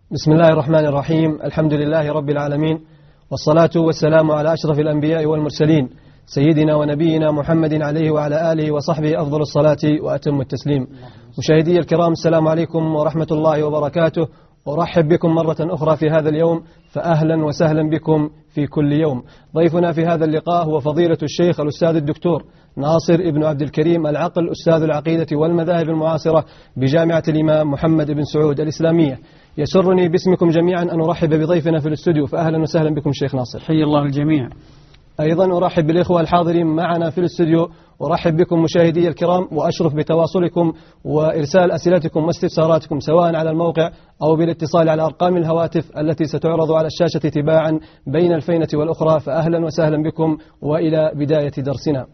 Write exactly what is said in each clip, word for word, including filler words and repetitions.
بسم الله الرحمن الرحيم. الحمد لله رب العالمين، والصلاة والسلام على أشرف الأنبياء والمرسلين سيدنا ونبينا محمد عليه وعلى آله وصحبه أفضل الصلاة وأتم التسليم. مشاهدي الكرام، السلام عليكم ورحمة الله وبركاته. أرحب بكم مرة أخرى في هذا اليوم، فأهلا وسهلا بكم في كل يوم. ضيفنا في هذا اللقاء هو فضيلة الشيخ الأستاذ الدكتور ناصر ابن عبد الكريم العقل، أستاذ العقيدة والمذاهب المعاصرة بجامعة الإمام محمد بن سعود الإسلامية. يسرني باسمكم جميعا أن أرحب بضيفنا في الاستوديو، فأهلا وسهلا بكم شيخ ناصر. حي الله الجميع. أيضا أرحب بالإخوة الحاضرين معنا في الاستوديو، أرحب بكم مشاهدي الكرام، وأشرف بتواصلكم وإرسال أسئلتكم واستفساراتكم سواء على الموقع أو بالاتصال على أرقام الهواتف التي ستعرض على الشاشة تباعا بين الفينة والأخرى. فأهلا وسهلا بكم، وإلى بداية درسنا.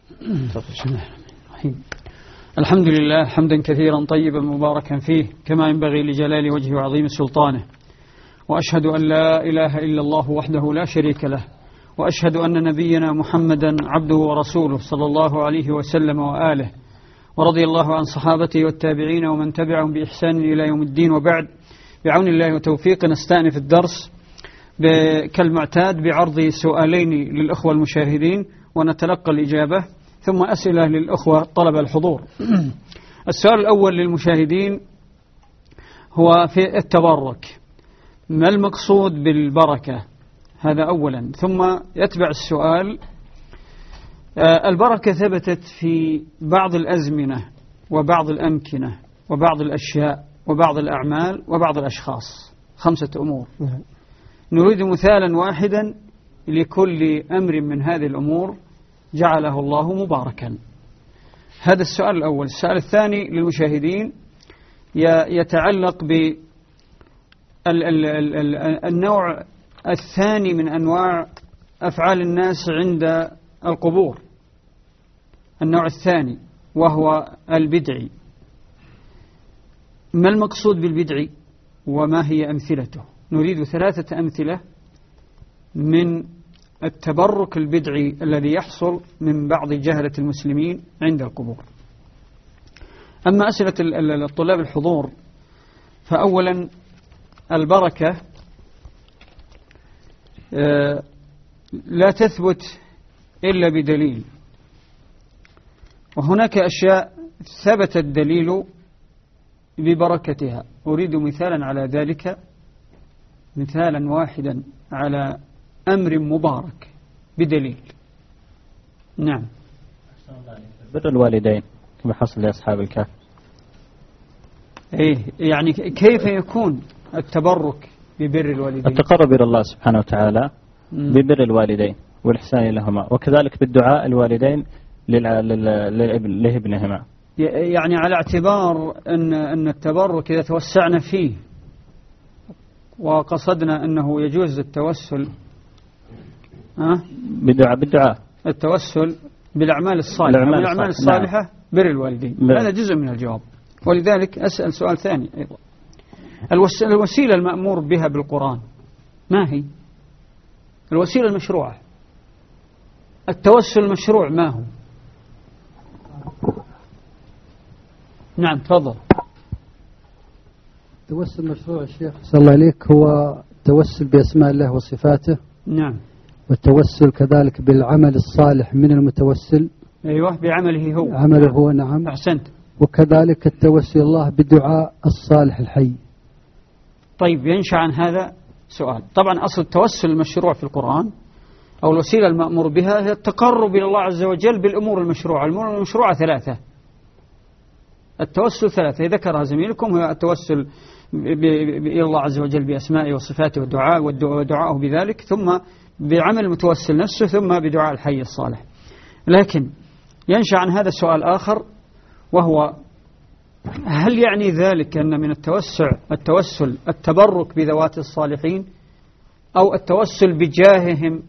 الحمد لله حمدا كثيرا طيبا مباركا فيه كما ينبغي لجلال وجهه وعظيم سلطانه، وأشهد أن لا إله إلا الله وحده لا شريك له، وأشهد أن نبينا محمدا عبده ورسوله صلى الله عليه وسلم وآله، ورضي الله عن صحابته والتابعين ومن تبعهم بإحسان إلى يوم الدين. وبعد، بعون الله وتوفيقه نستأنف الدرس كالمعتاد بعرض سؤالين للأخوة المشاهدين ونتلقى الإجابة، ثم أسئلة للأخوة طلب الحضور. السؤال الأول للمشاهدين هو في التبرك، ما المقصود بالبركة؟ هذا أولا، ثم يتبع السؤال البركة ثبتت في بعض الأزمنة وبعض الأمكنة وبعض الأشياء وبعض الأعمال وبعض الأشخاص، خمسة أمور. نريد مثالا واحدا لكل أمر من هذه الأمور جعله الله مباركا. هذا السؤال الأول. السؤال الثاني للمشاهدين يتعلق بالنوع الثاني من أنواع أفعال الناس عند القبور، النوع الثاني وهو البدعي. ما المقصود بالبدعي وما هي أمثلته؟ نريد ثلاثة أمثلة من التبرك البدعي الذي يحصل من بعض جهلة المسلمين عند القبور. أما أسئلة الطلاب الحضور، فأولا البركة لا تثبت إلا بدليل، وهناك أشياء ثبت الدليل ببركتها. أريد مثالا على ذلك، مثالا واحدا على أمر مبارك بدليل. نعم. بر الوالدين كما حصل لأصحاب الكهف. إيه، يعني كيف يكون التبرك ببر الوالدين؟ التقرب إلى الله سبحانه وتعالى ببر الوالدين والإحسان لهما، وكذلك بالدعاء الوالدين لابنهما. يعني على اعتبار أن أن التبرك إذا توسعنا فيه وقصدنا أنه يجوز التوسل أه؟ بالدعاء بالدعاء التوسل بالأعمال الصالحة، بالأعمال الصالحة نعم. بر الوالدين بر. هذا جزء من الجواب. ولذلك أسأل سؤال ثاني أيضا، الوسيلة المأمور بها بالقرآن ما هي؟ الوسيلة المشروعة، التوسل المشروع ما هو؟ نعم تفضل. التوسل المشروع الشيخ صلى الله عليك هو التوسل بأسماء الله وصفاته. نعم. والتوسل كذلك بالعمل الصالح من المتوسل. أيوة، بعمله هو. عمله هو، نعم. أحسنت. وكذلك التوسل الله بدعاء الصالح الحي. طيب، ينشأ عن هذا سؤال. طبعا أصل التوسل المشروع في القرآن أو الوسيلة المأمور بها هي التقرب إلى الله عز وجل بالأمور المشروعة. الأمور المشروعة ثلاثة، التوسل ثلاثة ذكرها زميلكم، هو التوسل إلى الله عز وجل بأسمائه وصفاته والدعاء ودعاءه بذلك، ثم بعمل المتوسل نفسه، ثم بدعاء الحي الصالح. لكن ينشأ عن هذا سؤال آخر، وهو هل يعني ذلك أن من التوسع التوسل التبرك بذوات الصالحين، أو التوسل بجاههم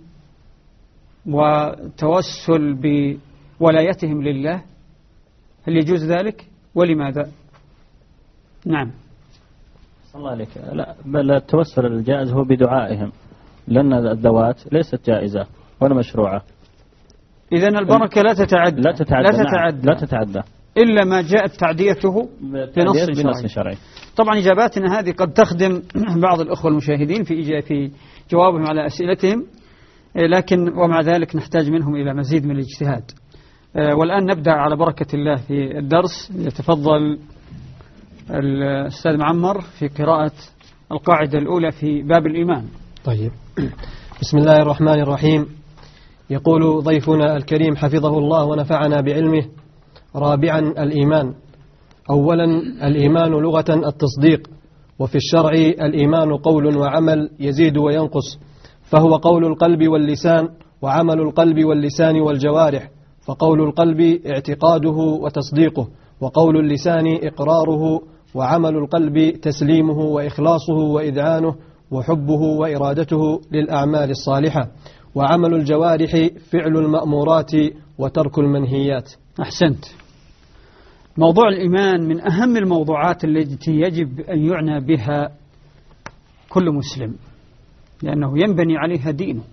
وتوسل بولايتهم لله؟ هل يجوز ذلك؟ ولماذا؟ نعم. صلى الله عليك. لا، بل التوسل الجائز هو بدعائهم، لأن الذوات ليست جائزة ولا مشروعة. إذن البركة لا تتعدى. لا تتعدى. لا تتعدى. لا تتعدى. إلا ما جاءت تعديته بنص شرعي. شرعي. طبعا إجاباتنا هذه قد تخدم بعض الأخوة المشاهدين في في جوابهم على أسئلتهم، لكن ومع ذلك نحتاج منهم إلى مزيد من الاجتهاد. والآن نبدأ على بركة الله في الدرس. يتفضل الأستاذ معمر في قراءة القاعدة الأولى في باب الإيمان. طيب، بسم الله الرحمن الرحيم. يقول ضيفنا الكريم حفظه الله ونفعنا بعلمه: رابعا الإيمان. أولا الإيمان لغة التصديق، وفي الشرع الإيمان قول وعمل يزيد وينقص، فهو قول القلب واللسان وعمل القلب واللسان والجوارح، فقول القلب اعتقاده وتصديقه، وقول اللسان إقراره، وعمل القلب تسليمه وإخلاصه وإذعانه وحبه وإرادته للأعمال الصالحة، وعمل الجوارح فعل المأمورات وترك المنهيات. أحسنت. موضوع الإيمان من أهم الموضوعات التي يجب أن يعنى بها كل مسلم، لأنه ينبني عليها دينه.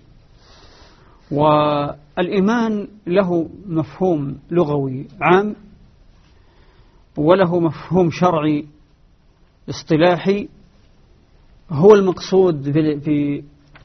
والإيمان له مفهوم لغوي عام، وله مفهوم شرعي اصطلاحي هو المقصود في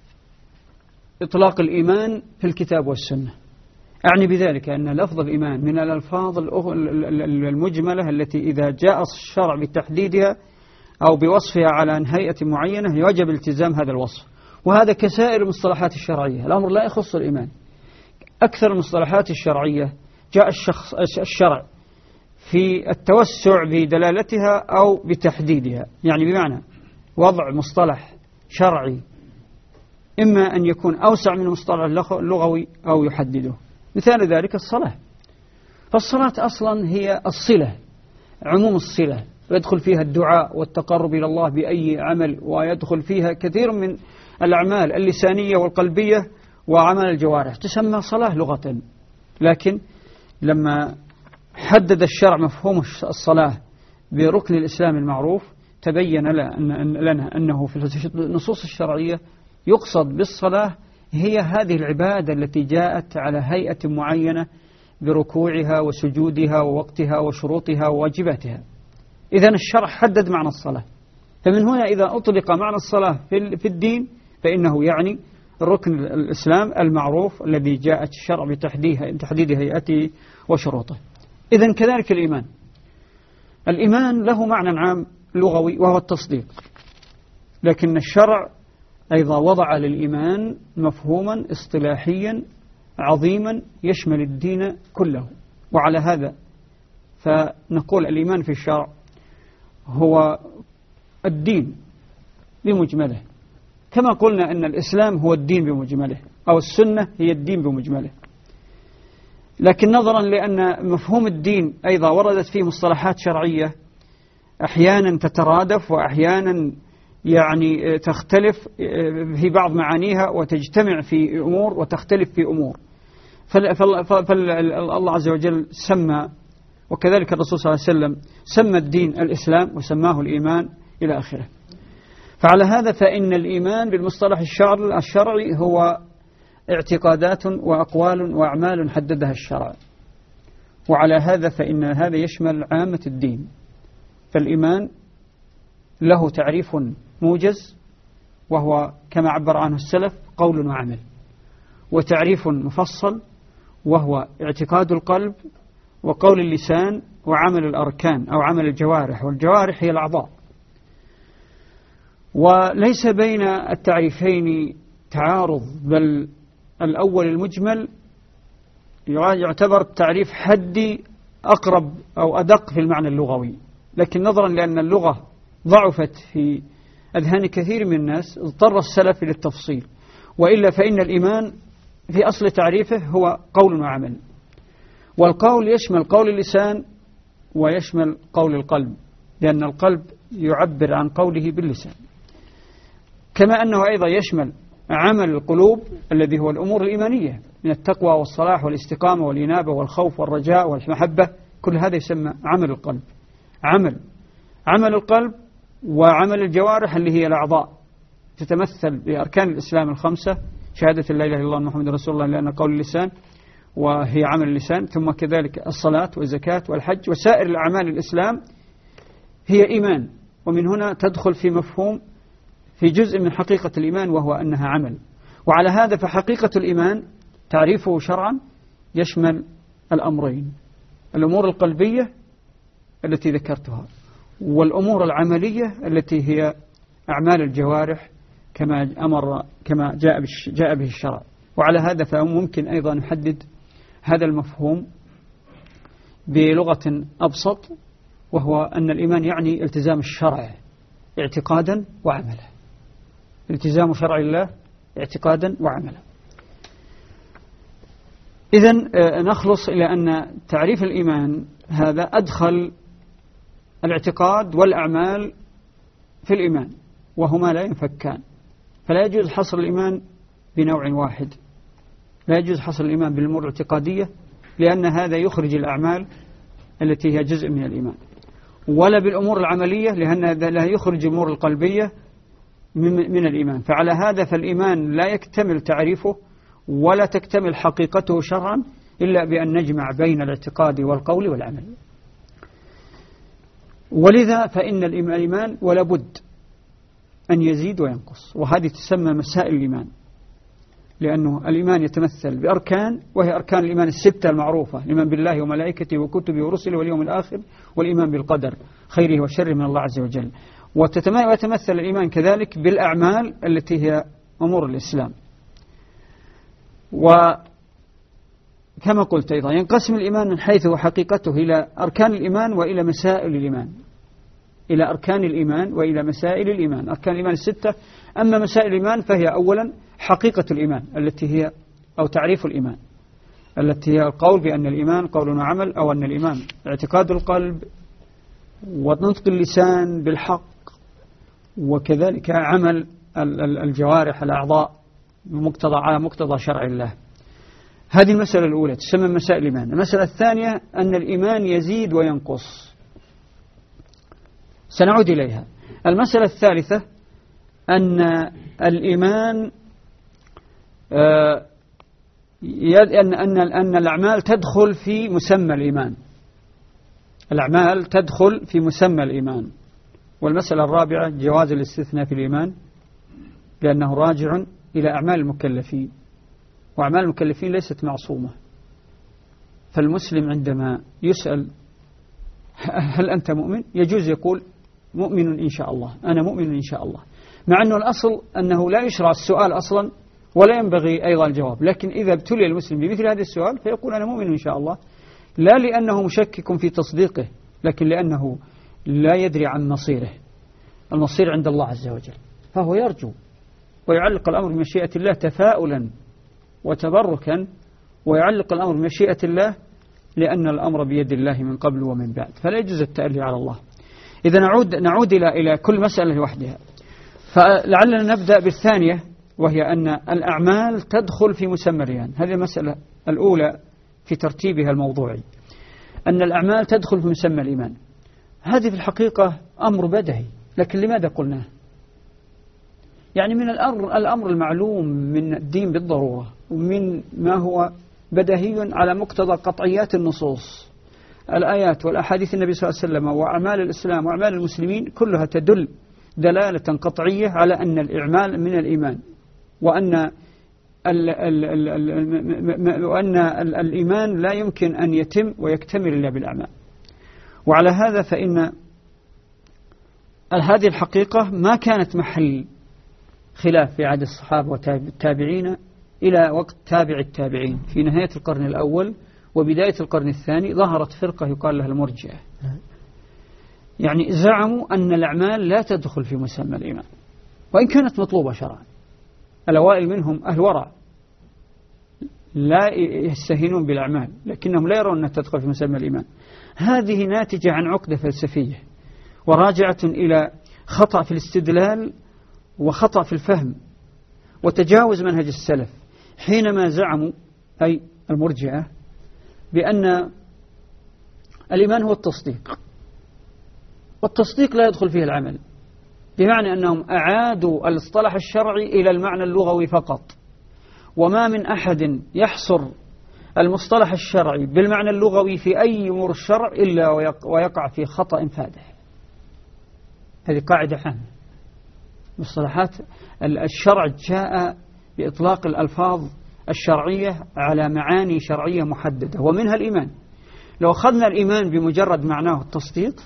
إطلاق الإيمان في الكتاب والسنة. أعني بذلك أن لفظ الإيمان من الألفاظ المجملة التي إذا جاء الشرع بتحديدها أو بوصفها على هيئة معينة يجب التزام هذا الوصف. وهذا كسائر المصطلحات الشرعية، الأمر لا يخص الإيمان. أكثر المصطلحات الشرعية جاء الشخص الشرع في التوسع بدلالتها أو بتحديدها، يعني بمعنى وضع مصطلح شرعي إما أن يكون أوسع من المصطلح اللغوي أو يحدده. مثال ذلك الصلاة، فالصلاة أصلا هي الصلة، عموم الصلة، ويدخل فيها الدعاء والتقرب إلى الله بأي عمل، ويدخل فيها كثير من الأعمال اللسانية والقلبية وعمل الجوارح، تسمى صلاة لغة. لكن لما حدد الشرع مفهوم الصلاة بركن الإسلام المعروف تبين لنا أنه في النصوص الشرعية يقصد بالصلاة هي هذه العبادة التي جاءت على هيئة معينة بركوعها وسجودها ووقتها وشروطها وواجباتها. إذن الشرع حدد معنى الصلاة، فمن هنا إذا أطلق معنى الصلاة في الدين فإنه يعني ركن الإسلام المعروف الذي جاءت الشرع بتحديد هيئته وشروطه. إذن كذلك الإيمان، الإيمان له معنى عام لغوي وهو التصديق، لكن الشرع أيضا وضع للإيمان مفهوما اصطلاحيا عظيما يشمل الدين كله. وعلى هذا فنقول الإيمان في الشرع هو الدين بمجمله، كما قلنا أن الإسلام هو الدين بمجمله أو السنة هي الدين بمجمله. لكن نظرا لأن مفهوم الدين أيضا وردت فيه مصطلحات شرعية أحيانا تترادف وأحيانا يعني تختلف في بعض معانيها وتجتمع في أمور وتختلف في أمور، فالله عز وجل سمى، وكذلك الرسول صلى الله عليه وسلم سمى الدين الإسلام وسماه الإيمان إلى آخره. فعلى هذا فإن الإيمان بالمصطلح الشرعي هو اعتقادات وأقوال وأعمال حددها الشرع، وعلى هذا فإن هذا يشمل عامة الدين. فالإيمان له تعريف موجز وهو كما عبر عنه السلف قول وعمل، وتعريف مفصل وهو اعتقاد القلب وقول اللسان وعمل الأركان أو عمل الجوارح، والجوارح هي الأعضاء. وليس بين التعريفين تعارض، بل الأول المجمل يعتبر تعريف حدي أقرب أو أدق في المعنى اللغوي، لكن نظرا لأن اللغة ضعفت في أذهان كثير من الناس اضطر السلف للتفصيل، وإلا فإن الإيمان في أصل تعريفه هو قول وعمل، والقول يشمل قول اللسان ويشمل قول القلب، لأن القلب يعبر عن قوله باللسان، كما أنه أيضا يشمل عمل القلوب الذي هو الأمور الإيمانية من التقوى والصلاح والاستقامة والإنابة والخوف والرجاء والمحبة، كل هذا يسمى عمل القلب. عمل عمل القلب وعمل الجوارح اللي هي الأعضاء تتمثل بأركان الإسلام الخمسة: شهادة لا إله إلا الله محمد رسول الله، لأن قول اللسان، وهي عمل اللسان، ثم كذلك الصلاة والزكاة والحج وسائر الأعمال الإسلام هي إيمان، ومن هنا تدخل في مفهوم في جزء من حقيقة الإيمان وهو أنها عمل. وعلى هذا فحقيقة الإيمان تعريفه شرعا يشمل الأمرين: الأمور القلبية التي ذكرتها، والأمور العملية التي هي أعمال الجوارح كما أمر كما جاء جاء به الشرع. وعلى هذا فممكن أيضا نحدد هذا المفهوم بلغة أبسط، وهو أن الإيمان يعني التزام الشرع اعتقادا وعملا، التزام شرع الله اعتقادا وعملا. إذن نخلص إلى أن تعريف الإيمان هذا أدخل الاعتقاد والأعمال في الإيمان، وهما لا ينفكان، فلا يجوز حصر الإيمان بنوع واحد، لا يجوز حصر الإيمان بالأمور الاعتقادية لأن هذا يخرج الأعمال التي هي جزء من الإيمان، ولا بالأمور العملية لأن هذا لا يخرج الأمور القلبية من الإيمان. فعلى هذا فالإيمان لا يكتمل تعريفه ولا تكتمل حقيقته شرعا إلا بأن نجمع بين الاعتقاد والقول والعمل. ولذا فإن الإيمان ولا بد أن يزيد وينقص، وهذه تسمى مسائل الإيمان، لأنه الإيمان يتمثل بأركان، وهي أركان الإيمان الستة المعروفة: الإيمان بالله وملائكته وكتبه ورسله واليوم الآخر، والإيمان بالقدر خيره وشره من الله عز وجل. ويتمثل الإيمان كذلك بالأعمال التي هي أمور الإسلام. وكما قلت أيضا ينقسم الإيمان من حيث وحقيقته إلى أركان الإيمان وإلى مسائل الإيمان، إلى أركان الإيمان وإلى مسائل الإيمان. أركان الإيمان الستة، أما مسائل الإيمان فهي أولا حقيقة الإيمان التي هي أو تعريف الإيمان التي هي القول بأن الإيمان قول وعمل، أو أن الإيمان اعتقاد القلب ونطق اللسان بالحق، وكذلك عمل الجوارح الأعضاء بمقتضى على مقتضى شرع الله. هذه المسألة الأولى تسمى مسائل الإيمان. المسألة الثانية أن الإيمان يزيد وينقص، سنعود إليها. المسألة الثالثة أن الإيمان أن أن أن الأعمال تدخل في مسمى الإيمان، الأعمال تدخل في مسمى الإيمان. والمسألة الرابعة جواز الاستثناء في الإيمان لأنه راجع إلى أعمال المكلفين، وأعمال المكلفين ليست معصومة. فالمسلم عندما يسأل هل أنت مؤمن يجوز يقول مؤمن إن شاء الله، أنا مؤمن إن شاء الله، مع أنه الأصل أنه لا يشرع السؤال أصلا ولا ينبغي أيضا الجواب. لكن إذا ابتلي المسلم بمثل هذا السؤال فيقول أنا مؤمن إن شاء الله، لا لأنه مشكك في تصديقه، لكن لأنه لا يدري عن مصيره، المصير عند الله عز وجل، فهو يرجو ويعلق الأمر بمشيئة الله تفاؤلا وتبركا، ويعلق الأمر بمشيئة الله لأن الأمر بيد الله من قبل ومن بعد، فلا يجوز التألي على الله. إذا نعود نعود إلى إلى كل مسألة لوحدها. فلعلنا نبدأ بالثانية، وهي أن الأعمال تدخل في مسمى الإيمان. هذه المسألة الأولى في ترتيبها الموضوعي، أن الأعمال تدخل في مسمى الإيمان. هذه في الحقيقة أمر بدهي، لكن لماذا قلناه؟ يعني من الأمر الأمر المعلوم من الدين بالضرورة، ومن ما هو بدهي على مقتضى قطعيات النصوص، الآيات والأحاديث النبي صلى الله عليه وسلم وأعمال الإسلام وأعمال المسلمين كلها تدل دلالة قطعية على أن الإعمال من الإيمان، وأن ال ال ال ال وأن الإيمان لا يمكن أن يتم ويكتمل إلا بالأعمال. وعلى هذا فإن هذه الحقيقة ما كانت محل خلاف في عهد الصحابة والتابعين إلى وقت تابع التابعين. في نهاية القرن الأول وبداية القرن الثاني ظهرت فرقة يقال لها المرجئة، يعني زعموا أن الأعمال لا تدخل في مسمى الإيمان وإن كانت مطلوبة شرعا. الأوائل منهم أهل ورع لا يستهينون بالأعمال، لكنهم لا يرون أنها تدخل في مسمى الإيمان. هذه ناتجة عن عقدة فلسفية وراجعة إلى خطأ في الاستدلال وخطأ في الفهم وتجاوز منهج السلف، حينما زعموا أي المرجئة بأن الإيمان هو التصديق، والتصديق لا يدخل فيه العمل، بمعنى أنهم أعادوا الاصطلاح الشرعي إلى المعنى اللغوي فقط، وما من أحد يحصر المصطلح الشرعي بالمعنى اللغوي في أي أمور الشرع إلا ويقع في خطأ فادح. هذه قاعدة عامة. مصطلحات الشرع جاء بإطلاق الألفاظ الشرعية على معاني شرعية محددة، ومنها الإيمان. لو أخذنا الإيمان بمجرد معناه التصديق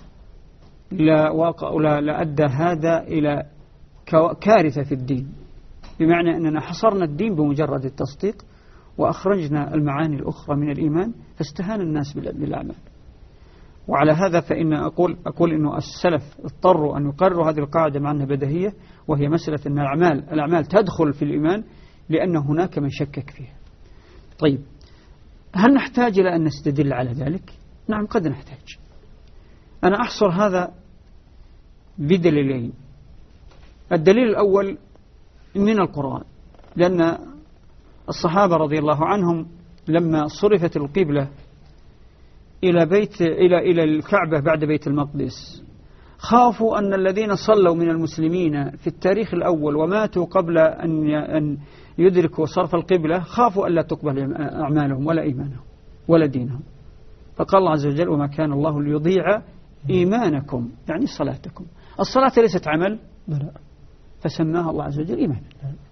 لأدى هذا إلى كارثة في الدين، بمعنى أننا حصرنا الدين بمجرد التصديق وأخرجنا المعاني الأخرى من الإيمان، فاستهان الناس بالأعمال. وعلى هذا فإن أقول أقول إنه السلف اضطروا أن يقرروا هذه القاعدة مع أنها بديهية، وهي مسألة أن الأعمال الأعمال تدخل في الإيمان لأن هناك من شكك فيها. طيب، هل نحتاج إلى أن نستدل على ذلك؟ نعم، قد نحتاج. أنا أحصر هذا بدليلين. الدليل الأول من القرآن، لأن الصحابة رضي الله عنهم لما صرفت القبلة إلى بيت إلى إلى الكعبة بعد بيت المقدس، خافوا أن الذين صلوا من المسلمين في التاريخ الأول وماتوا قبل أن أن يدركوا صرف القبلة، خافوا ألا تقبل أعمالهم ولا إيمانهم ولا دينهم. فقال الله عز وجل: وما كان الله ليضيع إيمانكم، يعني صلاتكم. الصلاة ليست عمل، فسماها الله عز وجل إيمان.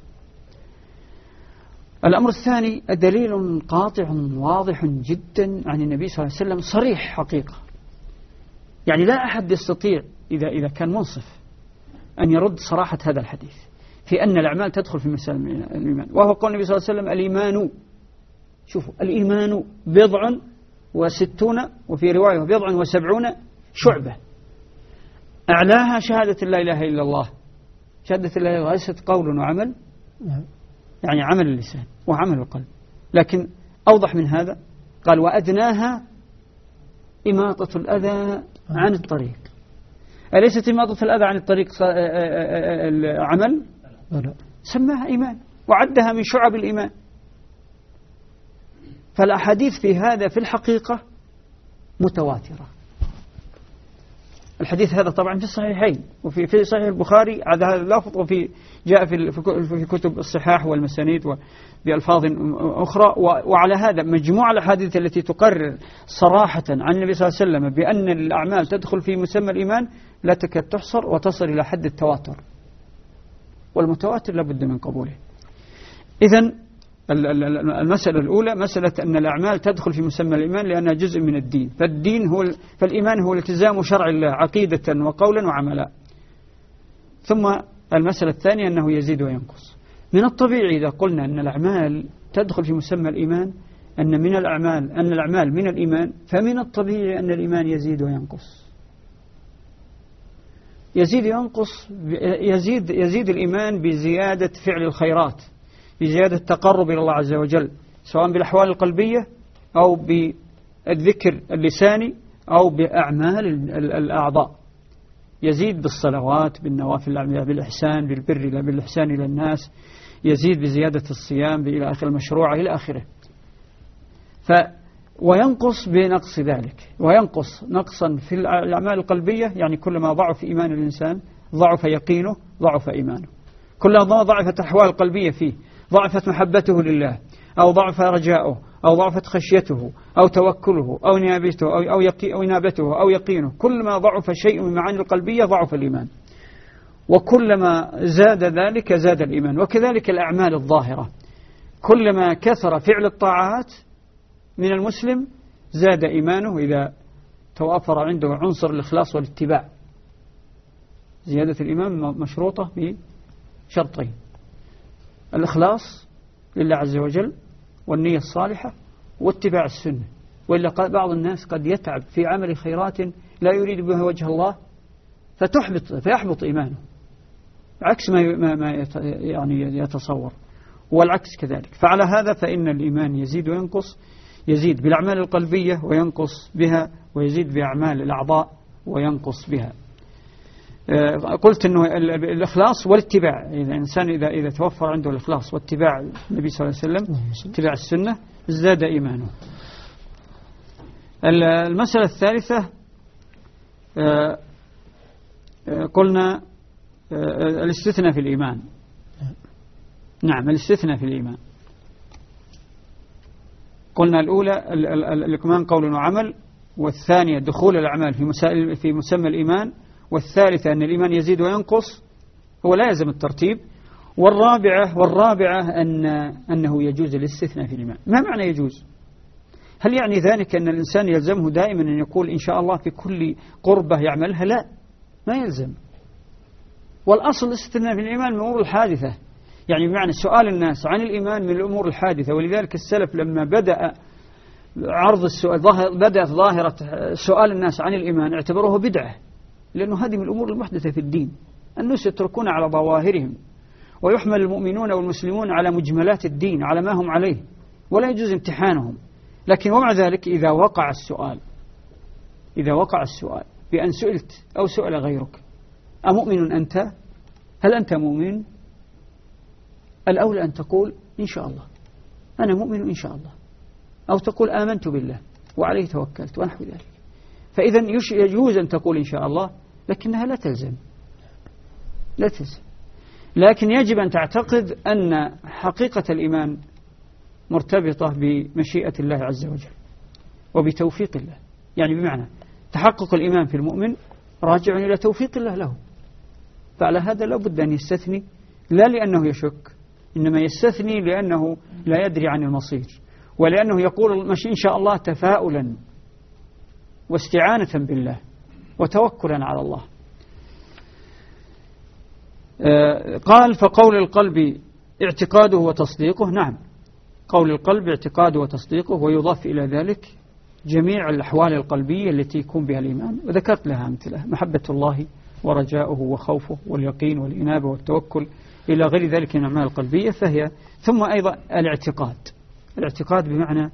الأمر الثاني دليل قاطع واضح جدا عن النبي صلى الله عليه وسلم، صريح حقيقة، يعني لا أحد يستطيع إذا إذا كان منصف أن يرد صراحة هذا الحديث في أن الأعمال تدخل في مسألة الإيمان، وهو قول النبي صلى الله عليه وسلم: الإيمان، شوفوا، الإيمان بضع وستون، وفي رواية بضع وسبعون شعبة، أعلاها شهادة لا إله إلا الله. شهادة لا إله إلا الله ليست قول وعمل، يعني عمل اللسان وعمل القلب، لكن أوضح من هذا قال: وأدناها إماطة الأذى عن الطريق. أليست إماطة الأذى عن الطريق عمل؟ سماها إيمان وعدها من شعب الإيمان. فالأحاديث في هذا في الحقيقة متواترة. الحديث هذا طبعا في الصحيحين، وفي في صحيح البخاري هذا اللفظ، وفي جاء في في كتب الصحاح والمسانيد بألفاظ أخرى. وعلى هذا مجموعة الأحاديث التي تقرر صراحة عن النبي صلى الله عليه وسلم بأن الأعمال تدخل في مسمى الإيمان لا تكاد تحصر وتصل إلى حد التواتر، والمتواتر لابد من قبوله. إذن المسألة الأولى مسألة أن الأعمال تدخل في مسمى الإيمان لأنها جزء من الدين، فالدين هو فالإيمان هو التزام شرع الله عقيدة وقولا وعملا. ثم المسألة الثانية أنه يزيد وينقص. من الطبيعي إذا قلنا أن الأعمال تدخل في مسمى الإيمان أن من الأعمال أن الأعمال من الإيمان، فمن الطبيعي أن الإيمان يزيد وينقص. يزيد وينقص يزيد يزيد الإيمان بزيادة فعل الخيرات، بزيادة التقرب إلى الله عز وجل، سواء بالأحوال القلبية أو بالذكر اللساني أو بأعمال الأعضاء. يزيد بالصلوات، بالنوافل، بالإحسان، بالبر، بالإحسان إلى الناس، يزيد بزيادة الصيام إلى آخر المشروع إلى آخره. ف وينقص بنقص ذلك، وينقص نقصا في الأعمال القلبية، يعني كلما ضعف إيمان الإنسان ضعف يقينه، ضعف إيمانه. كلما ضعفت أحوال القلبية فيه، ضعفت محبته لله، أو ضعف رجاؤه، أو ضعفت خشيته، أو توكله، أو نيابته، أو أو, يقي أو نابته، أو يقينه. كلما ضعف شيء من معاني القلبية ضعف الإيمان، وكلما زاد ذلك زاد الإيمان. وكذلك الأعمال الظاهرة، كلما كثر فعل الطاعات من المسلم زاد إيمانه إذا توافر عنده عنصر الإخلاص والاتباع. زيادة الإيمان مشروطة بشرطين: الإخلاص لله عز وجل، والنية الصالحة، واتباع السنة. وإلا بعض الناس قد يتعب في عمل خيرات لا يريد بها وجه الله فتحبط فيحبط إيمانه، عكس ما ما يعني يتصور، والعكس كذلك. فعلى هذا فإن الإيمان يزيد وينقص، يزيد بالأعمال القلبية وينقص بها، ويزيد بأعمال الأعضاء وينقص بها. قلت أنه الإخلاص والاتباع، إذا الإنسان إذا إذا توفر عنده الإخلاص واتباع النبي صلى الله عليه وسلم، اتباع السنة، زاد إيمانه. المسألة الثالثة قلنا الاستثناء في الإيمان. نعم، الاستثناء في الإيمان. قلنا الأولى الإكمام قول وعمل، والثانية دخول الأعمال في في مسمى الإيمان، والثالثة أن الإيمان يزيد وينقص، هو لا يلزم الترتيب، والرابعة والرابعة أن أنه يجوز الاستثناء في الإيمان. ما معنى يجوز؟ هل يعني ذلك أن الإنسان يلزمه دائما أن يقول إن شاء الله في كل قربة يعملها؟ لا، ما يلزم. والأصل الاستثناء في الإيمان من الأمور الحادثة، يعني بمعنى سؤال الناس عن الإيمان من الأمور الحادثة. ولذلك السلف لما بدأ عرض السؤال بدأت ظاهرة سؤال الناس عن الإيمان اعتبروه بدعة، لأنه هذه من الأمور المحدثة في الدين. الناس يتركون على ظواهرهم، ويحمل المؤمنون والمسلمون على مجملات الدين على ما هم عليه، ولا يجوز امتحانهم. لكن ومع ذلك إذا وقع السؤال إذا وقع السؤال بأن سئلت أو سئل غيرك أمؤمن أنت؟ هل أنت مؤمن؟ الأولى أن تقول إن شاء الله، أنا مؤمن إن شاء الله، أو تقول آمنت بالله وعليه توكلت ونحو ذلك. فإذا يجوز أن تقول إن شاء الله، لكنها لا تلزم لا تلزم لكن يجب أن تعتقد أن حقيقة الإيمان مرتبطة بمشيئة الله عز وجل وبتوفيق الله. يعني بمعنى تحقق الإيمان في المؤمن راجع إلى توفيق الله له، فعلى هذا لا بد أن يستثني، لا لأنه يشك، إنما يستثني لأنه لا يدري عن المصير، ولأنه يقول مش إن شاء الله تفاؤلا واستعانة بالله وتوكلا على الله. آه قال فقول القلب اعتقاده وتصديقه. نعم، قول القلب اعتقاده وتصديقه، ويضاف إلى ذلك جميع الأحوال القلبية التي يكون بها الإيمان، وذكرت لها أمثلة: محبة الله ورجاؤه وخوفه واليقين والإنابة والتوكل إلى غير ذلك من الأعمال القلبية. فهي ثم أيضا الاعتقاد. الاعتقاد بمعنى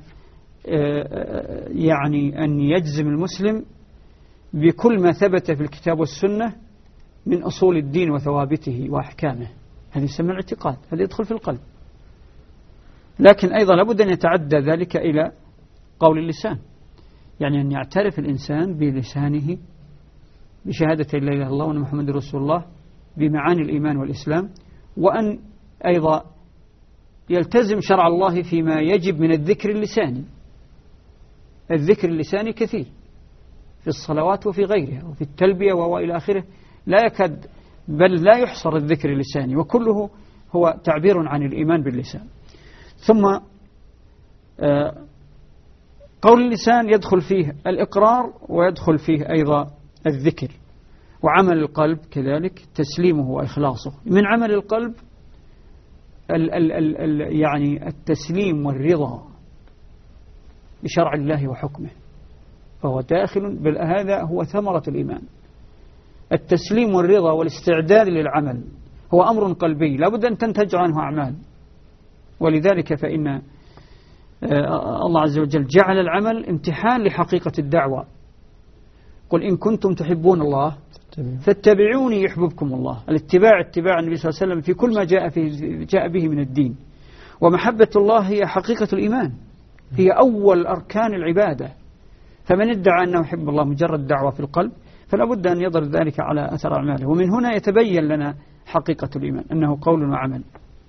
يعني أن يجزم المسلم بكل ما ثبت في الكتاب والسنة من أصول الدين وثوابته وأحكامه، هذا يسمى الاعتقاد، هذا يدخل في القلب. لكن أيضا لابد أن يتعدى ذلك إلى قول اللسان، يعني أن يعترف الإنسان بلسانه بشهادة لا إله إلا الله وأن محمد رسول الله، بمعاني الإيمان والإسلام، وأن أيضا يلتزم شرع الله فيما يجب من الذكر اللساني. الذكر اللساني كثير في الصلوات وفي غيرها وفي التلبية وإلى آخره، لا يكاد بل لا يحصر الذكر اللساني، وكله هو تعبير عن الإيمان باللسان. ثم قول اللسان يدخل فيه الإقرار ويدخل فيه أيضا الذكر، وعمل القلب كذلك تسليمه وإخلاصه. من عمل القلب ال ال ال ال يعني التسليم والرضا بشرع الله وحكمه، فهو داخل بل هذا هو ثمرة الإيمان. التسليم والرضا والاستعداد للعمل هو أمر قلبي لا بد أن تنتج عنه أعمال، ولذلك فإن الله عز وجل جعل العمل امتحان لحقيقة الدعوة. قل إن كنتم تحبون الله فاتبعوني يحببكم الله. الاتباع اتباع النبي صلى الله عليه وسلم في كل ما جاء, فيه جاء به من الدين. ومحبة الله هي حقيقة الإيمان، هي أول أركان العبادة. فمن ادعى أنه يحب الله مجرد دعوة في القلب فلا بد أن يضرب ذلك على أثر أعماله. ومن هنا يتبين لنا حقيقة الإيمان أنه قول وعمل،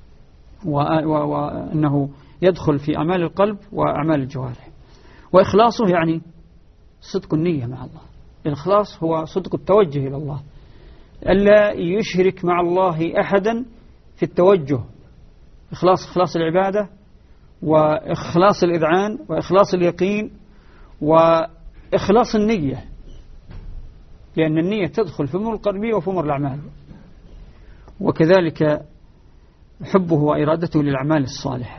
وأنه يدخل في أعمال القلب وأعمال الجوارح. وإخلاصه يعني صدق النية مع الله. الإخلاص هو صدق التوجه إلى الله، ألا يشرك مع الله أحدا في التوجه. إخلاص إخلاص العبادة، وإخلاص الإذعان، وإخلاص اليقين، وإخلاص النية، لأن النية تدخل في أمور القلبية وفي أمور الأعمال. وكذلك حبه وإرادته للأعمال الصالحة.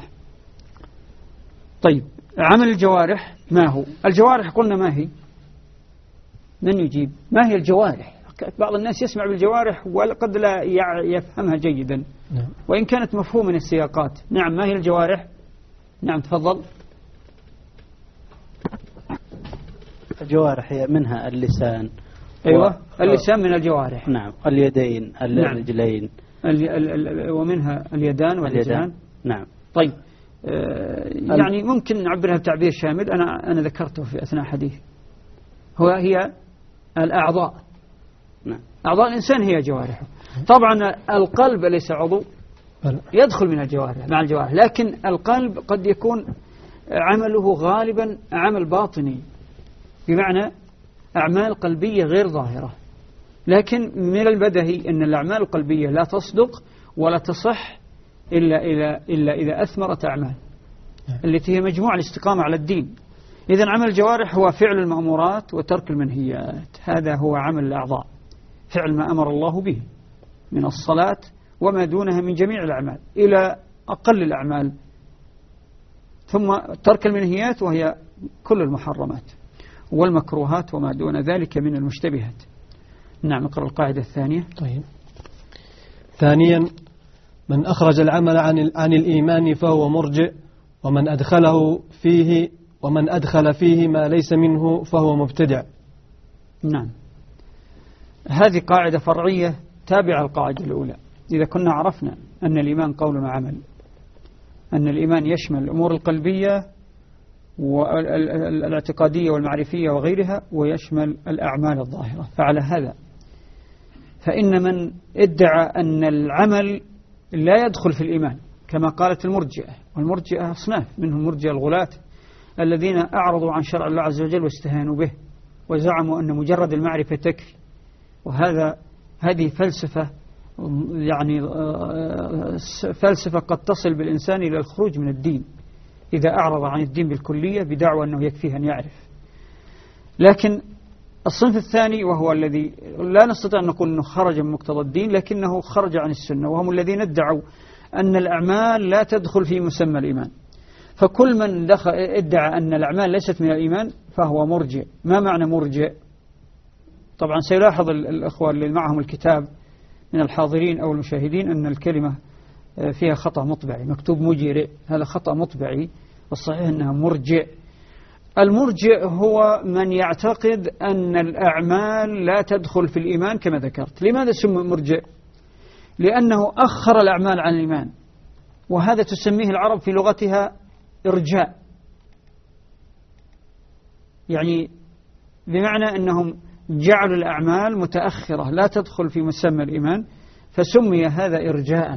طيب، عمل الجوارح ما هو؟ الجوارح قلنا ما هي؟ من يجيب؟ ما هي الجوارح؟ بعض الناس يسمع بالجوارح وقد لا يفهمها جيدا، نعم. وإن كانت مفهوم من السياقات. نعم، ما هي الجوارح؟ نعم، تفضل. الجوارح هي منها اللسان. أيوة، و... اللسان من الجوارح. نعم، اليدين، الرجلين. نعم. ال... ال... ال... ومنها اليدان والرجلان. نعم. طيب، آه يعني ال... ممكن نعبرها بتعبير شامل أنا أنا ذكرته في أثناء حديث، هو هي الأعضاء. نعم. أعضاء الإنسان هي جوارحه. طبعا القلب ليس عضو، يدخل من الجوارح مع الجوارح، لكن القلب قد يكون عمله غالبا عمل باطني، بمعنى أعمال قلبية غير ظاهرة. لكن من البدهي أن الأعمال القلبية لا تصدق ولا تصح إلا, إلا, إلا إذا أثمرت أعمال التي هي مجموعة الاستقامة على الدين. إذن عمل الجوارح هو فعل المأمورات وترك المنهيات، هذا هو عمل الأعضاء، فعل ما أمر الله به من الصلاة وما دونها من جميع الأعمال إلى أقل الأعمال، ثم ترك المنهيات وهي كل المحرمات والمكروهات وما دون ذلك من المشتبهات. نعم، اقرأ القاعدة الثانية. طيب. ثانيا، من أخرج العمل عن عن الإيمان فهو مرجئ، ومن أدخله فيه ومن أدخل فيه ما ليس منه فهو مبتدع. نعم، هذه قاعدة فرعية تابعة القاعدة الأولى. إذا كنا عرفنا أن الإيمان قول وعمل، أن الإيمان يشمل الأمور القلبية والاعتقادية والمعرفية وغيرها، ويشمل الأعمال الظاهرة، فعلى هذا فإن من ادعى أن العمل لا يدخل في الإيمان كما قالت المرجئة، والمرجئة أصناف، منهم مرجئة الغلاة الذين أعرضوا عن شرع الله عز وجل واستهانوا به وزعموا أن مجرد المعرفة تكفي، وهذا هذه فلسفة يعني فلسفة قد تصل بالإنسان إلى الخروج من الدين إذا أعرض عن الدين بالكلية بدعوى أنه يكفيه أن يعرف. لكن الصنف الثاني وهو الذي لا نستطيع أن نقول أنه خرج من مقتضى الدين، لكنه خرج عن السنة، وهم الذين ادعوا أن الأعمال لا تدخل في مسمى الإيمان. فكل من دخل ادعى أن الأعمال ليست من الإيمان فهو مرجئ. ما معنى مرجئ؟ طبعا سيلاحظ الأخوة اللي معهم الكتاب من الحاضرين أو المشاهدين أن الكلمة فيها خطأ مطبعي، مكتوب مجرئ، هذا خطأ مطبعي، والصحيح أنها مرجئ. المرجئ هو من يعتقد أن الأعمال لا تدخل في الإيمان كما ذكرت. لماذا سمي مرجئ؟ لأنه أخر الأعمال عن الإيمان، وهذا تسميه العرب في لغتها إرجاء، يعني بمعنى أنهم جعلوا الأعمال متأخرة لا تدخل في مسمى الإيمان، فسمي هذا إرجاء.